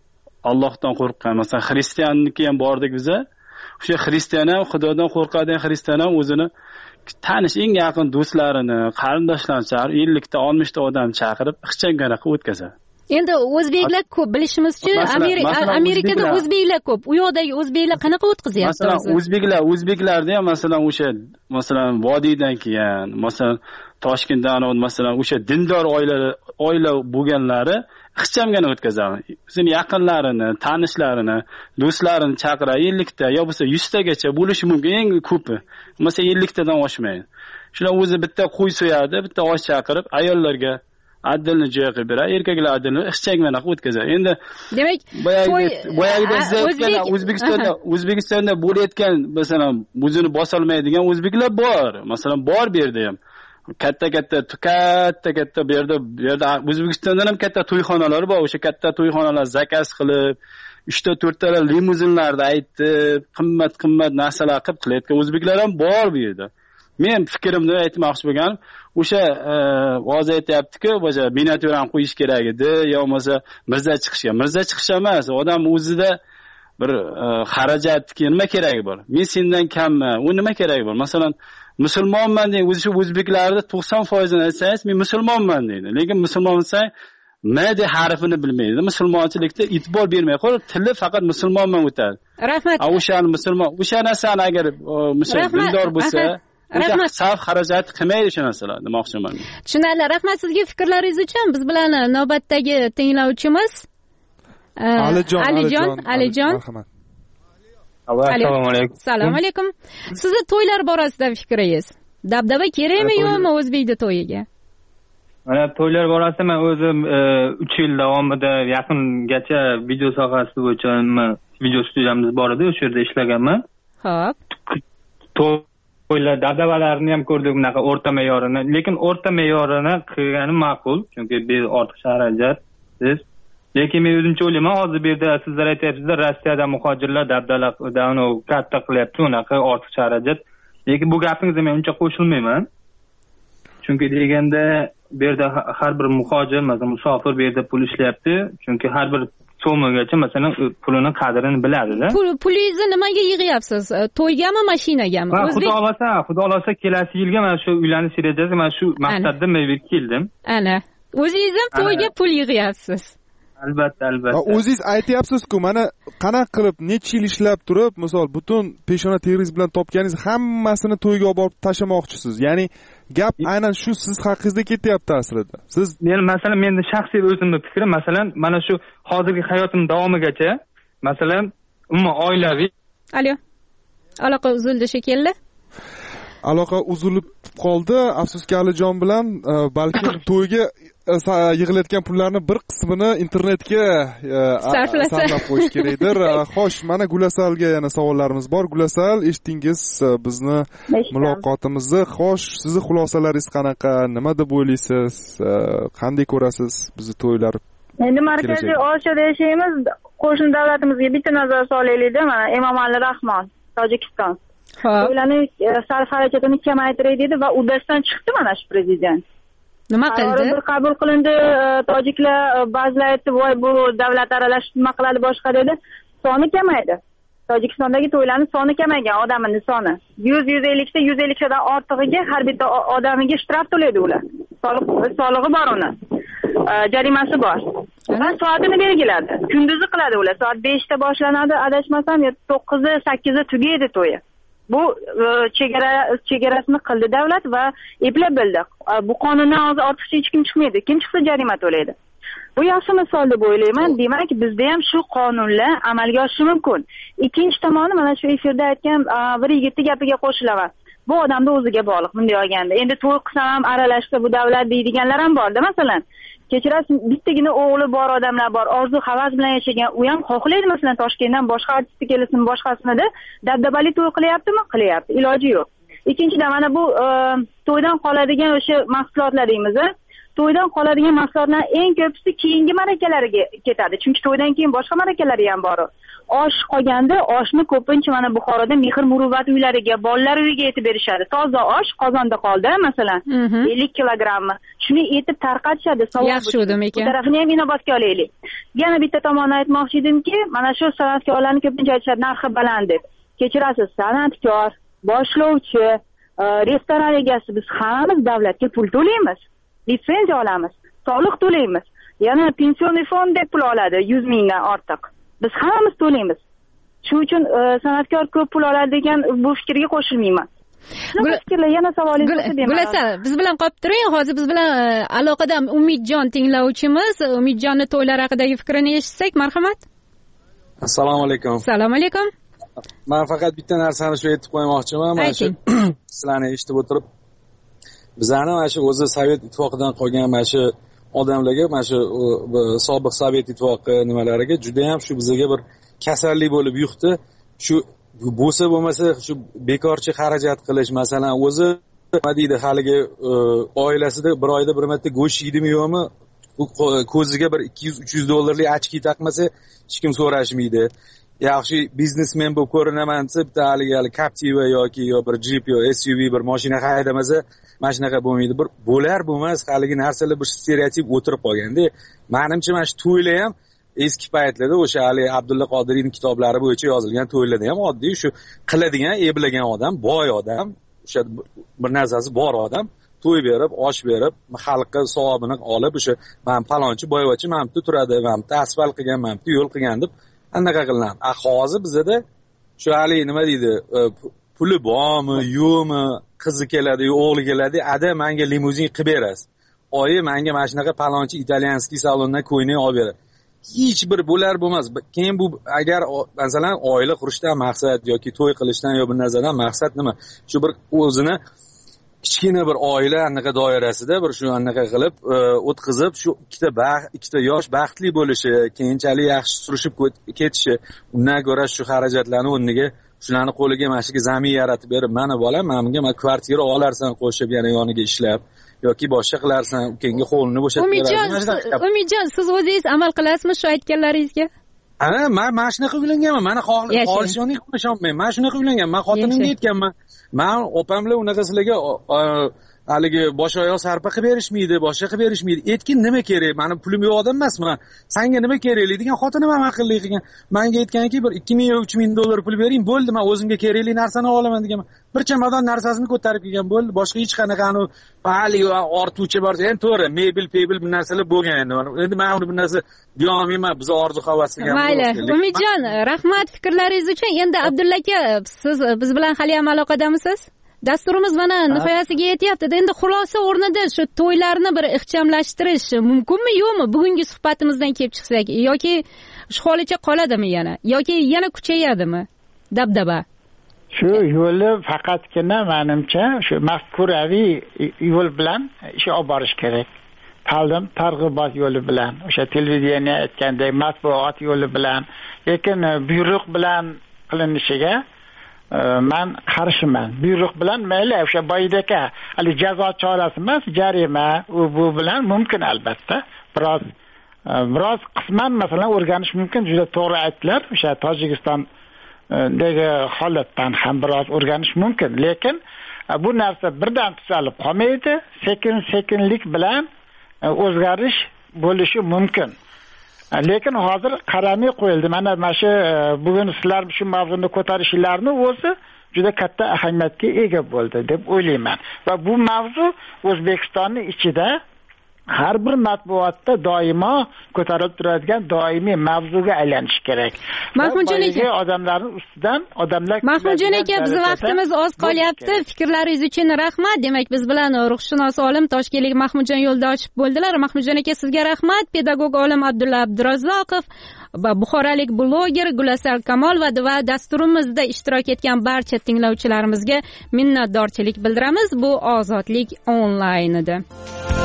L: Allohdan qo'rqqan, masalan xristianniki ham bordik biza. O'sha xristian ham Xudodan qo'rqadigan xristian ham o'zini tanish eng yaqin do'stlarini, qarindoshlarini chaqirib, ellik ta oltmish ta odam chaqirib ixchangana qilib o'tkazadi.
C: Endi o'zbeklar ko'p bilishimizcha, Amerikada o'zbeklar ko'p. U yoqdagi o'zbeklar qanaqa o'tkazyapti?
L: Masalan, o'zbeklar, o'zbeklarda ham masalan o'sha masalan vodiydan keyin, masalan Toshkentdan, masalan o'sha dindor oilalar, oila bo'lganlari ixchamgina o'tkazadi. O'zini yaqinlarini, tanishlarini, do'stlarini chaqiradi, ellik ta yo bo'lsa yuz tagacha bo'lishi mumkin, eng ko'pi. Masalan ellik tadan oshmaydi. Shular o'zi bitta qo'y so'yadi, bitta osh chaqirib, ayollarga adilni joy qilib beradi, erkaklar adilni ixchangmana qilib o'tkazadi. Endi demak, boyagida sizlar O'zbekistonda O'zbekistonda bo'layotgan, masalan, o'zini bosa olmaydigan o'zbeklar bor. Masalan, bor bu yerda ham. Katta-katta, katta-katta bu yerda, bu yerda O'zbekistonda ham katta to'yxonalar bor. O'sha katta to'yxonalar zakaz qilib, uchta to'rtta limuzinlarda aytib, qimmat-qimmat narsalar qilib qilayotgan o'zbeklar ham bor bu yerda. Men fikrimni aytmoqchi bo'lganim, o'sha hozir aytayapti-ku, o'sha miniatyurani qo'yish kerak edi, yo bo'lmasa mirza chiqishga. Mirza chiqish emas, odam o'zida bir xarajatga nima keragi bor? Men sendan kamman, u nima keragi bor? Masalan, musulmonman deydi, o'zi shu o'zbeklarda to'qson foiz ni aytsangiz, men musulmonman deydi. Lekin musulmon desang, M de harfini bilmaydi. Musulmonchilikda e'tibor bermay qo'yib, tili faqat musulmonman o'tadi.
C: Rahmat.
L: O'shani musulmon, o'sha narsani agar musulmondor bo'lsa, rahmat. Sarf xarajat qilmaydi shu narsalar, demoqchiman.
C: Tushunarli. Rahmat sizga fikrlaringiz uchun. Biz bilan navbatdagi tinglovchimiz
D: Alijon,
C: Alijon, Alijon.
D: Marhamat.
M: Assalomu alaykum.
C: Assalomu alaykum. Sizni to'ylar borasida fikringiz? Dabdaba kerakmi yo'qmi o'zbekda to'yiga?
M: Mana to'ylar borasida men o'zim uch yil davomida yaqingacha video sohasi bo'yicha video studiyamiz bor edi, o'sha yerda ishlaganman.
C: Xo'p.
M: To'ylar dabdabalarni ham ko'rdik, bunaqa o'rta me'yorini, lekin o'rta me'yorini qilgani ma'qul, chunki bu ortiqcha xarajat. Siz lekin men o'zimcha o'ylayman, hozir bu yerda sizlar aytyapsizlar, Rossiyada muhojirlar dabdabalarni katta qilyapti, unaqa ortiqcha xarajat. Lekin bu gapingizga men uncha qo'shilmayman. Chunki deganda bu yerda har bir muhojir, masalan, musofir bu yerda pul ishlayapti, chunki har bir so'mgacha masalan pulini qadrini biladi-da.
C: Pul pulingizni nimaga yig'yapsiz? To'ygami, mashinagami?
M: Xudo xolasa, xudo xolasa kelasi yilga mana shu uylanish rejasi, mana shu maqsadda men keldim.
C: Ana, o'zingiz ham to'yga pul yig'yapsiz.
M: Albatta, albatta.
D: O'zingiz aytyapsiz-ku, mana qanaqa qilib necha yil ishlab turib, misol butun peshona teringiz bilan topganingiz hammasini to'yga olib borib tashlamoqchisiz. Ya'ni gap aynan shu siz haqingizda ketyapti aslida. Siz
M: men masalan meni shaxsiy o'zimning fikrim, masalan, mana shu hozirgi hayotim davomigacha, masalan, umuman oilaviy.
C: Alo. Aloqa uzildi shekilli.
D: Aloqa uzilib qoldi. Afsuski Alijon bilan balki to'yga yig'ilayotgan pullarni bir qismini internetga sarflab qo'yish kerakdir. Xo'sh, mana Gulasalga yana savollarimiz bor. Gulasal, eshitdingiz bizni muloqotimizni. Xo'sh, sizni xulosalaringiz qanaqa? Nima deb o'ylaysiz? Qanday ko'rasiz bizni to'ylar?
F: Endi markaziy Osiyoda yashaymiz, qo'shni davlatimizga bitta nazar solaylik-da, mana Emomali Rahmon, Tojikiston. To'ylanish sarf xarajatini kamaytiray dedi va uddasidan chiqdi mana shu prezident.
C: Nima qildi?
F: Bir qabul qilindi, tojiklar ba'zilar aytdi, voy bu davlat aralashish nima qiladi boshqa dedi. Soni kamaydi. Tojikistondagi to'ylarning soni kamaygan, odamning soni. yuz yuz ellik ta yuz ellik tadan ortig'iga har bitta odamiga shtraf to'laydi ular. Soliq solig'i bor uni. Jarimasi bor. Va soatini belgiladi. Kunduzi qiladi ular. Soat beshda boshlanadi, adashmasam, to'qqizda sakkizda tugaydi to'yi. Bu chegara chegarasini qildi davlat va eplab bildi. Bu qonundan hozir ortiqcha hech kim chiqmaydi. Kim chiqsa jarima to'laydi. Bu yaxshi misol deb o'ylayman. Demak, bizda ham shu qonunlar amalga oshishi mumkin. Ikkinchi tomoni mana shu efirda aytgan bir yigitning gapiga qo'shilaman. Bu odamning o'ziga bog'liq bunday olganda. Endi to'y qilsam ham aralashsa bu davlat deydiganlar ham bor-da, masalan. Kechirasiz, bittagina o'g'li bor odamlar bor, orzu havas bilan yashagan, u ham xohlaydi masalan Toshkentdan boshqa artist kelsin, boshqasini-da dabdabali to'y qilyaptimi? Qilyapti, iloji yo'q. Ikkinchidan mana bu to'ydan qoladigan o'sha mahsulotlar deymiz, to'ydan qoladigan mahsulotlar eng ko'pisi keyingi ma'rakalarga ketadi. Chunki to'ydan keyin boshqa ma'rakalari ham bor. Osh qolganda oshni ko'pincha mana Buxoroda mehr muruvvat uylariga, bolalar uyiga etib berishadi. Toza osh qozonda qoldi, masalan, ellik kilogramm. Shuni etib tarqatishadi.
C: Yaxshi o'dim ekan.
F: Bu tarafini ham inobatga olaylik. Yana bitta tomonni aytmoqchi edimki, mana shu san'atkorlarni ko'pincha aytishadi narxi baland deb. Kechirasiz, san'atkor, boshlovchi, restoran egasi biz hammamiz davlatga pul to'laymiz. Litsenziya olamiz, soliq to'laymiz. Yana pensioniy fond deb pul oladi yuz mingdan ortiq. Biz hammamiz to'laymiz. Shuning uchun san'atkor ko'p pul oladi degan bu fikrga qo'shilmayman. Fikrlar yana savolingiz bo'lsa bemaral.
C: Gulasa, biz bilan qolib turing. Hozir biz bilan aloqada Umidjon tinglovchimiz. Umidjonni to'ylar haqidagi fikrini eshitsak, marhamat.
N: Assalomu alaykum.
C: Assalomu alaykum.
N: Men faqat bitta narsani shu aytib qo'ymoqchiman. Mana shu sizlarni eshitib o'tirib, bizlarni mana shu o'zi Sovet ittifoqidan qolgan mana shu odamlarga, mana shu sobiq Sovet ittifoqi nimalariga juda ham shu bizga bir kasallik bo'lib yuqdi. Shu bo'lsa bo'lmasa shu bekorchi xarajat qilish, masalan, o'zi nima deydi, haligi oilasida bir oyda bir marta go'sht yeydimi yo'qmi, ko'ziga bir ikki yuz uch yuz dollarlik ochki taqmasa hech kim so'rashmaydi. Yaxshi biznesmen bo'lib ko'rinaman desa, bitta haligi Captiva yoki yo bir Jeep yo S U V bir mashina haydamasa, mana shunaqa bo'lmaydi. Bir bo'lar bo'lmas haligi narsalar bir stereotip o'tirib qolganda, menimcha mana shu to'ylar ham eski paytlarda o'sha Ali Abdulla Qodiriyning kitoblari bo'yicha yozilgan to'ylarda ham oddiy shu qiladigan, eblagan odam, boy odam, o'sha bir narsasi bor odam to'y berib, osh berib, xalqqa savobini olib, o'sha men palonchi boyvachcha men bitta turadi, men bitta asfalt qilgan, men bitta yo'l qilgan deb anaqa qilinadi. A hozir bizda shu Ali nima deydi, puli bormi, yo'qmi, qizi keladi, o'g'li keladi, ada menga limuzin qilib berasiz. Oyi menga mana shunaqa palonchi italyanskiy salondan ko'ynak olib beradi. Hech bir bo'lar bo'lmas. Keyin bu agar masalan oila qurishdan maqsad yoki to'y qilishdan yo bir narsadan maqsad nima? Shu bir o'zini kichkina bir oila anaqa doirasida bir shu anaqa qilib o'tkazib, shu ikkita baxt, ikkita yosh baxtli bo'lishi, keyinchalik yaxshi surishib ketishi, undan ko'ra shu xarajatlarni o'rniga shularni qo'liga mashiga zamin yaratib berib, mana bolam, menga mana kvartira olarsan qo'shib yana yoniga ishlab yoki boshqa qilarsan, ukangga qo'lini bo'shatib
C: berasan. Umidjon, siz o'zingiz amal qilasizmi shu aytganlaringizga?
N: Ha, men mana shunaqa uylanganman. Mana xolisyonik qilisholmayman. Men shunaqa uylanganman. Men xotinimga aytganman. Men opamlar unaqa sizlarga haligi bosh oyoq sarpa qilib berishmaydi, boshqa qilib berishmaydi. Aytgin nima kerak? Meni pulim yo'q odam emasman. Senga nima kerakli degan xotinim ham aqlli qilgan. Menga aytganki, bir ikki ming yo uch ming dollar pul bering, bo'ldi, men o'zimga kerakli narsani olaman deganman. Bir chamadon narsasini ko'tarib kelgan bo'ldi. Boshqa hech qanaqa anu pali ortuvchi bor. Endi to'g'ri, mebel, pebel bu narsalar bo'lgan endi. Endi men uni bu narsa deyolmayman, biz orzu havasiga.
C: Mayli. Umidjon, rahmat fikrlaringiz uchun. Endi Abdulla aka, siz biz bilan hali ham aloqadamisiz? Dasturimiz mana nihoyasiga yetyapti. Endi xulosa o'rnida shu to'ylarni bir ixchamlashtirish mumkinmi, yo'qmi? Bugungi suhbatimizdan kelib chiqsak yoki shu holicha qoladimi yana yoki yana kuchayadimi dabdaba?
K: Shu yo'li faqatgina menimcha shu mafkuraviy yo'l bilan ish olib borish kerak. Ta'lim targ'ibot yo'li bilan, o'sha televideniya aytgandek matbuot yo'li bilan, lekin buyruq bilan qilinishiga men qarshiman. Buyruq bilan mayli o'sha boydaka hali jazo chorasi emas, jarima u bu bilan mumkin albatta. Biroz biroz qisman masalan o'rganish mumkin. Juda to'g'ri aytdilar. O'sha Tojikistondagi holatdan ham biroz o'rganish mumkin. Lekin bu narsa birdan tuzalib qolmaydi. Sekin-sekinlik bilan o'zgarish bo'lishi mumkin. Lekin hozir qaramay qo'yildi. Mana mana shu bugun sizlar shu mavzuni ko'tarishlarini o'zi juda katta ahamiyatga ega bo'ldi deb o'ylayman. Va bu mavzu O'zbekistonning ichida har bir matbuotda doimo ko'tarilib turadigan doimiy mavzuga aylanishi kerak.
C: Mahmudjon aka,
K: odamlarning ustidan odamlar
C: Mahmudjon aka, biz vaqtimiz oz qolyapti. Fikrlaringiz uchun rahmat. Demak, biz bilan ruhshunos olim toshkentlik Mahmudjon Yo'ldoshev bo'ldilar. Mahmudjon aka, sizga rahmat. Pedagog olim Abdulla Abdurazzoqov va buxorolik bloger Gulasal Kamolova va dasturimizda ishtirok etgan barcha tinglovchilarimizga minnatdorchilik bildiramiz. Bu Ozodlik onlayn edi.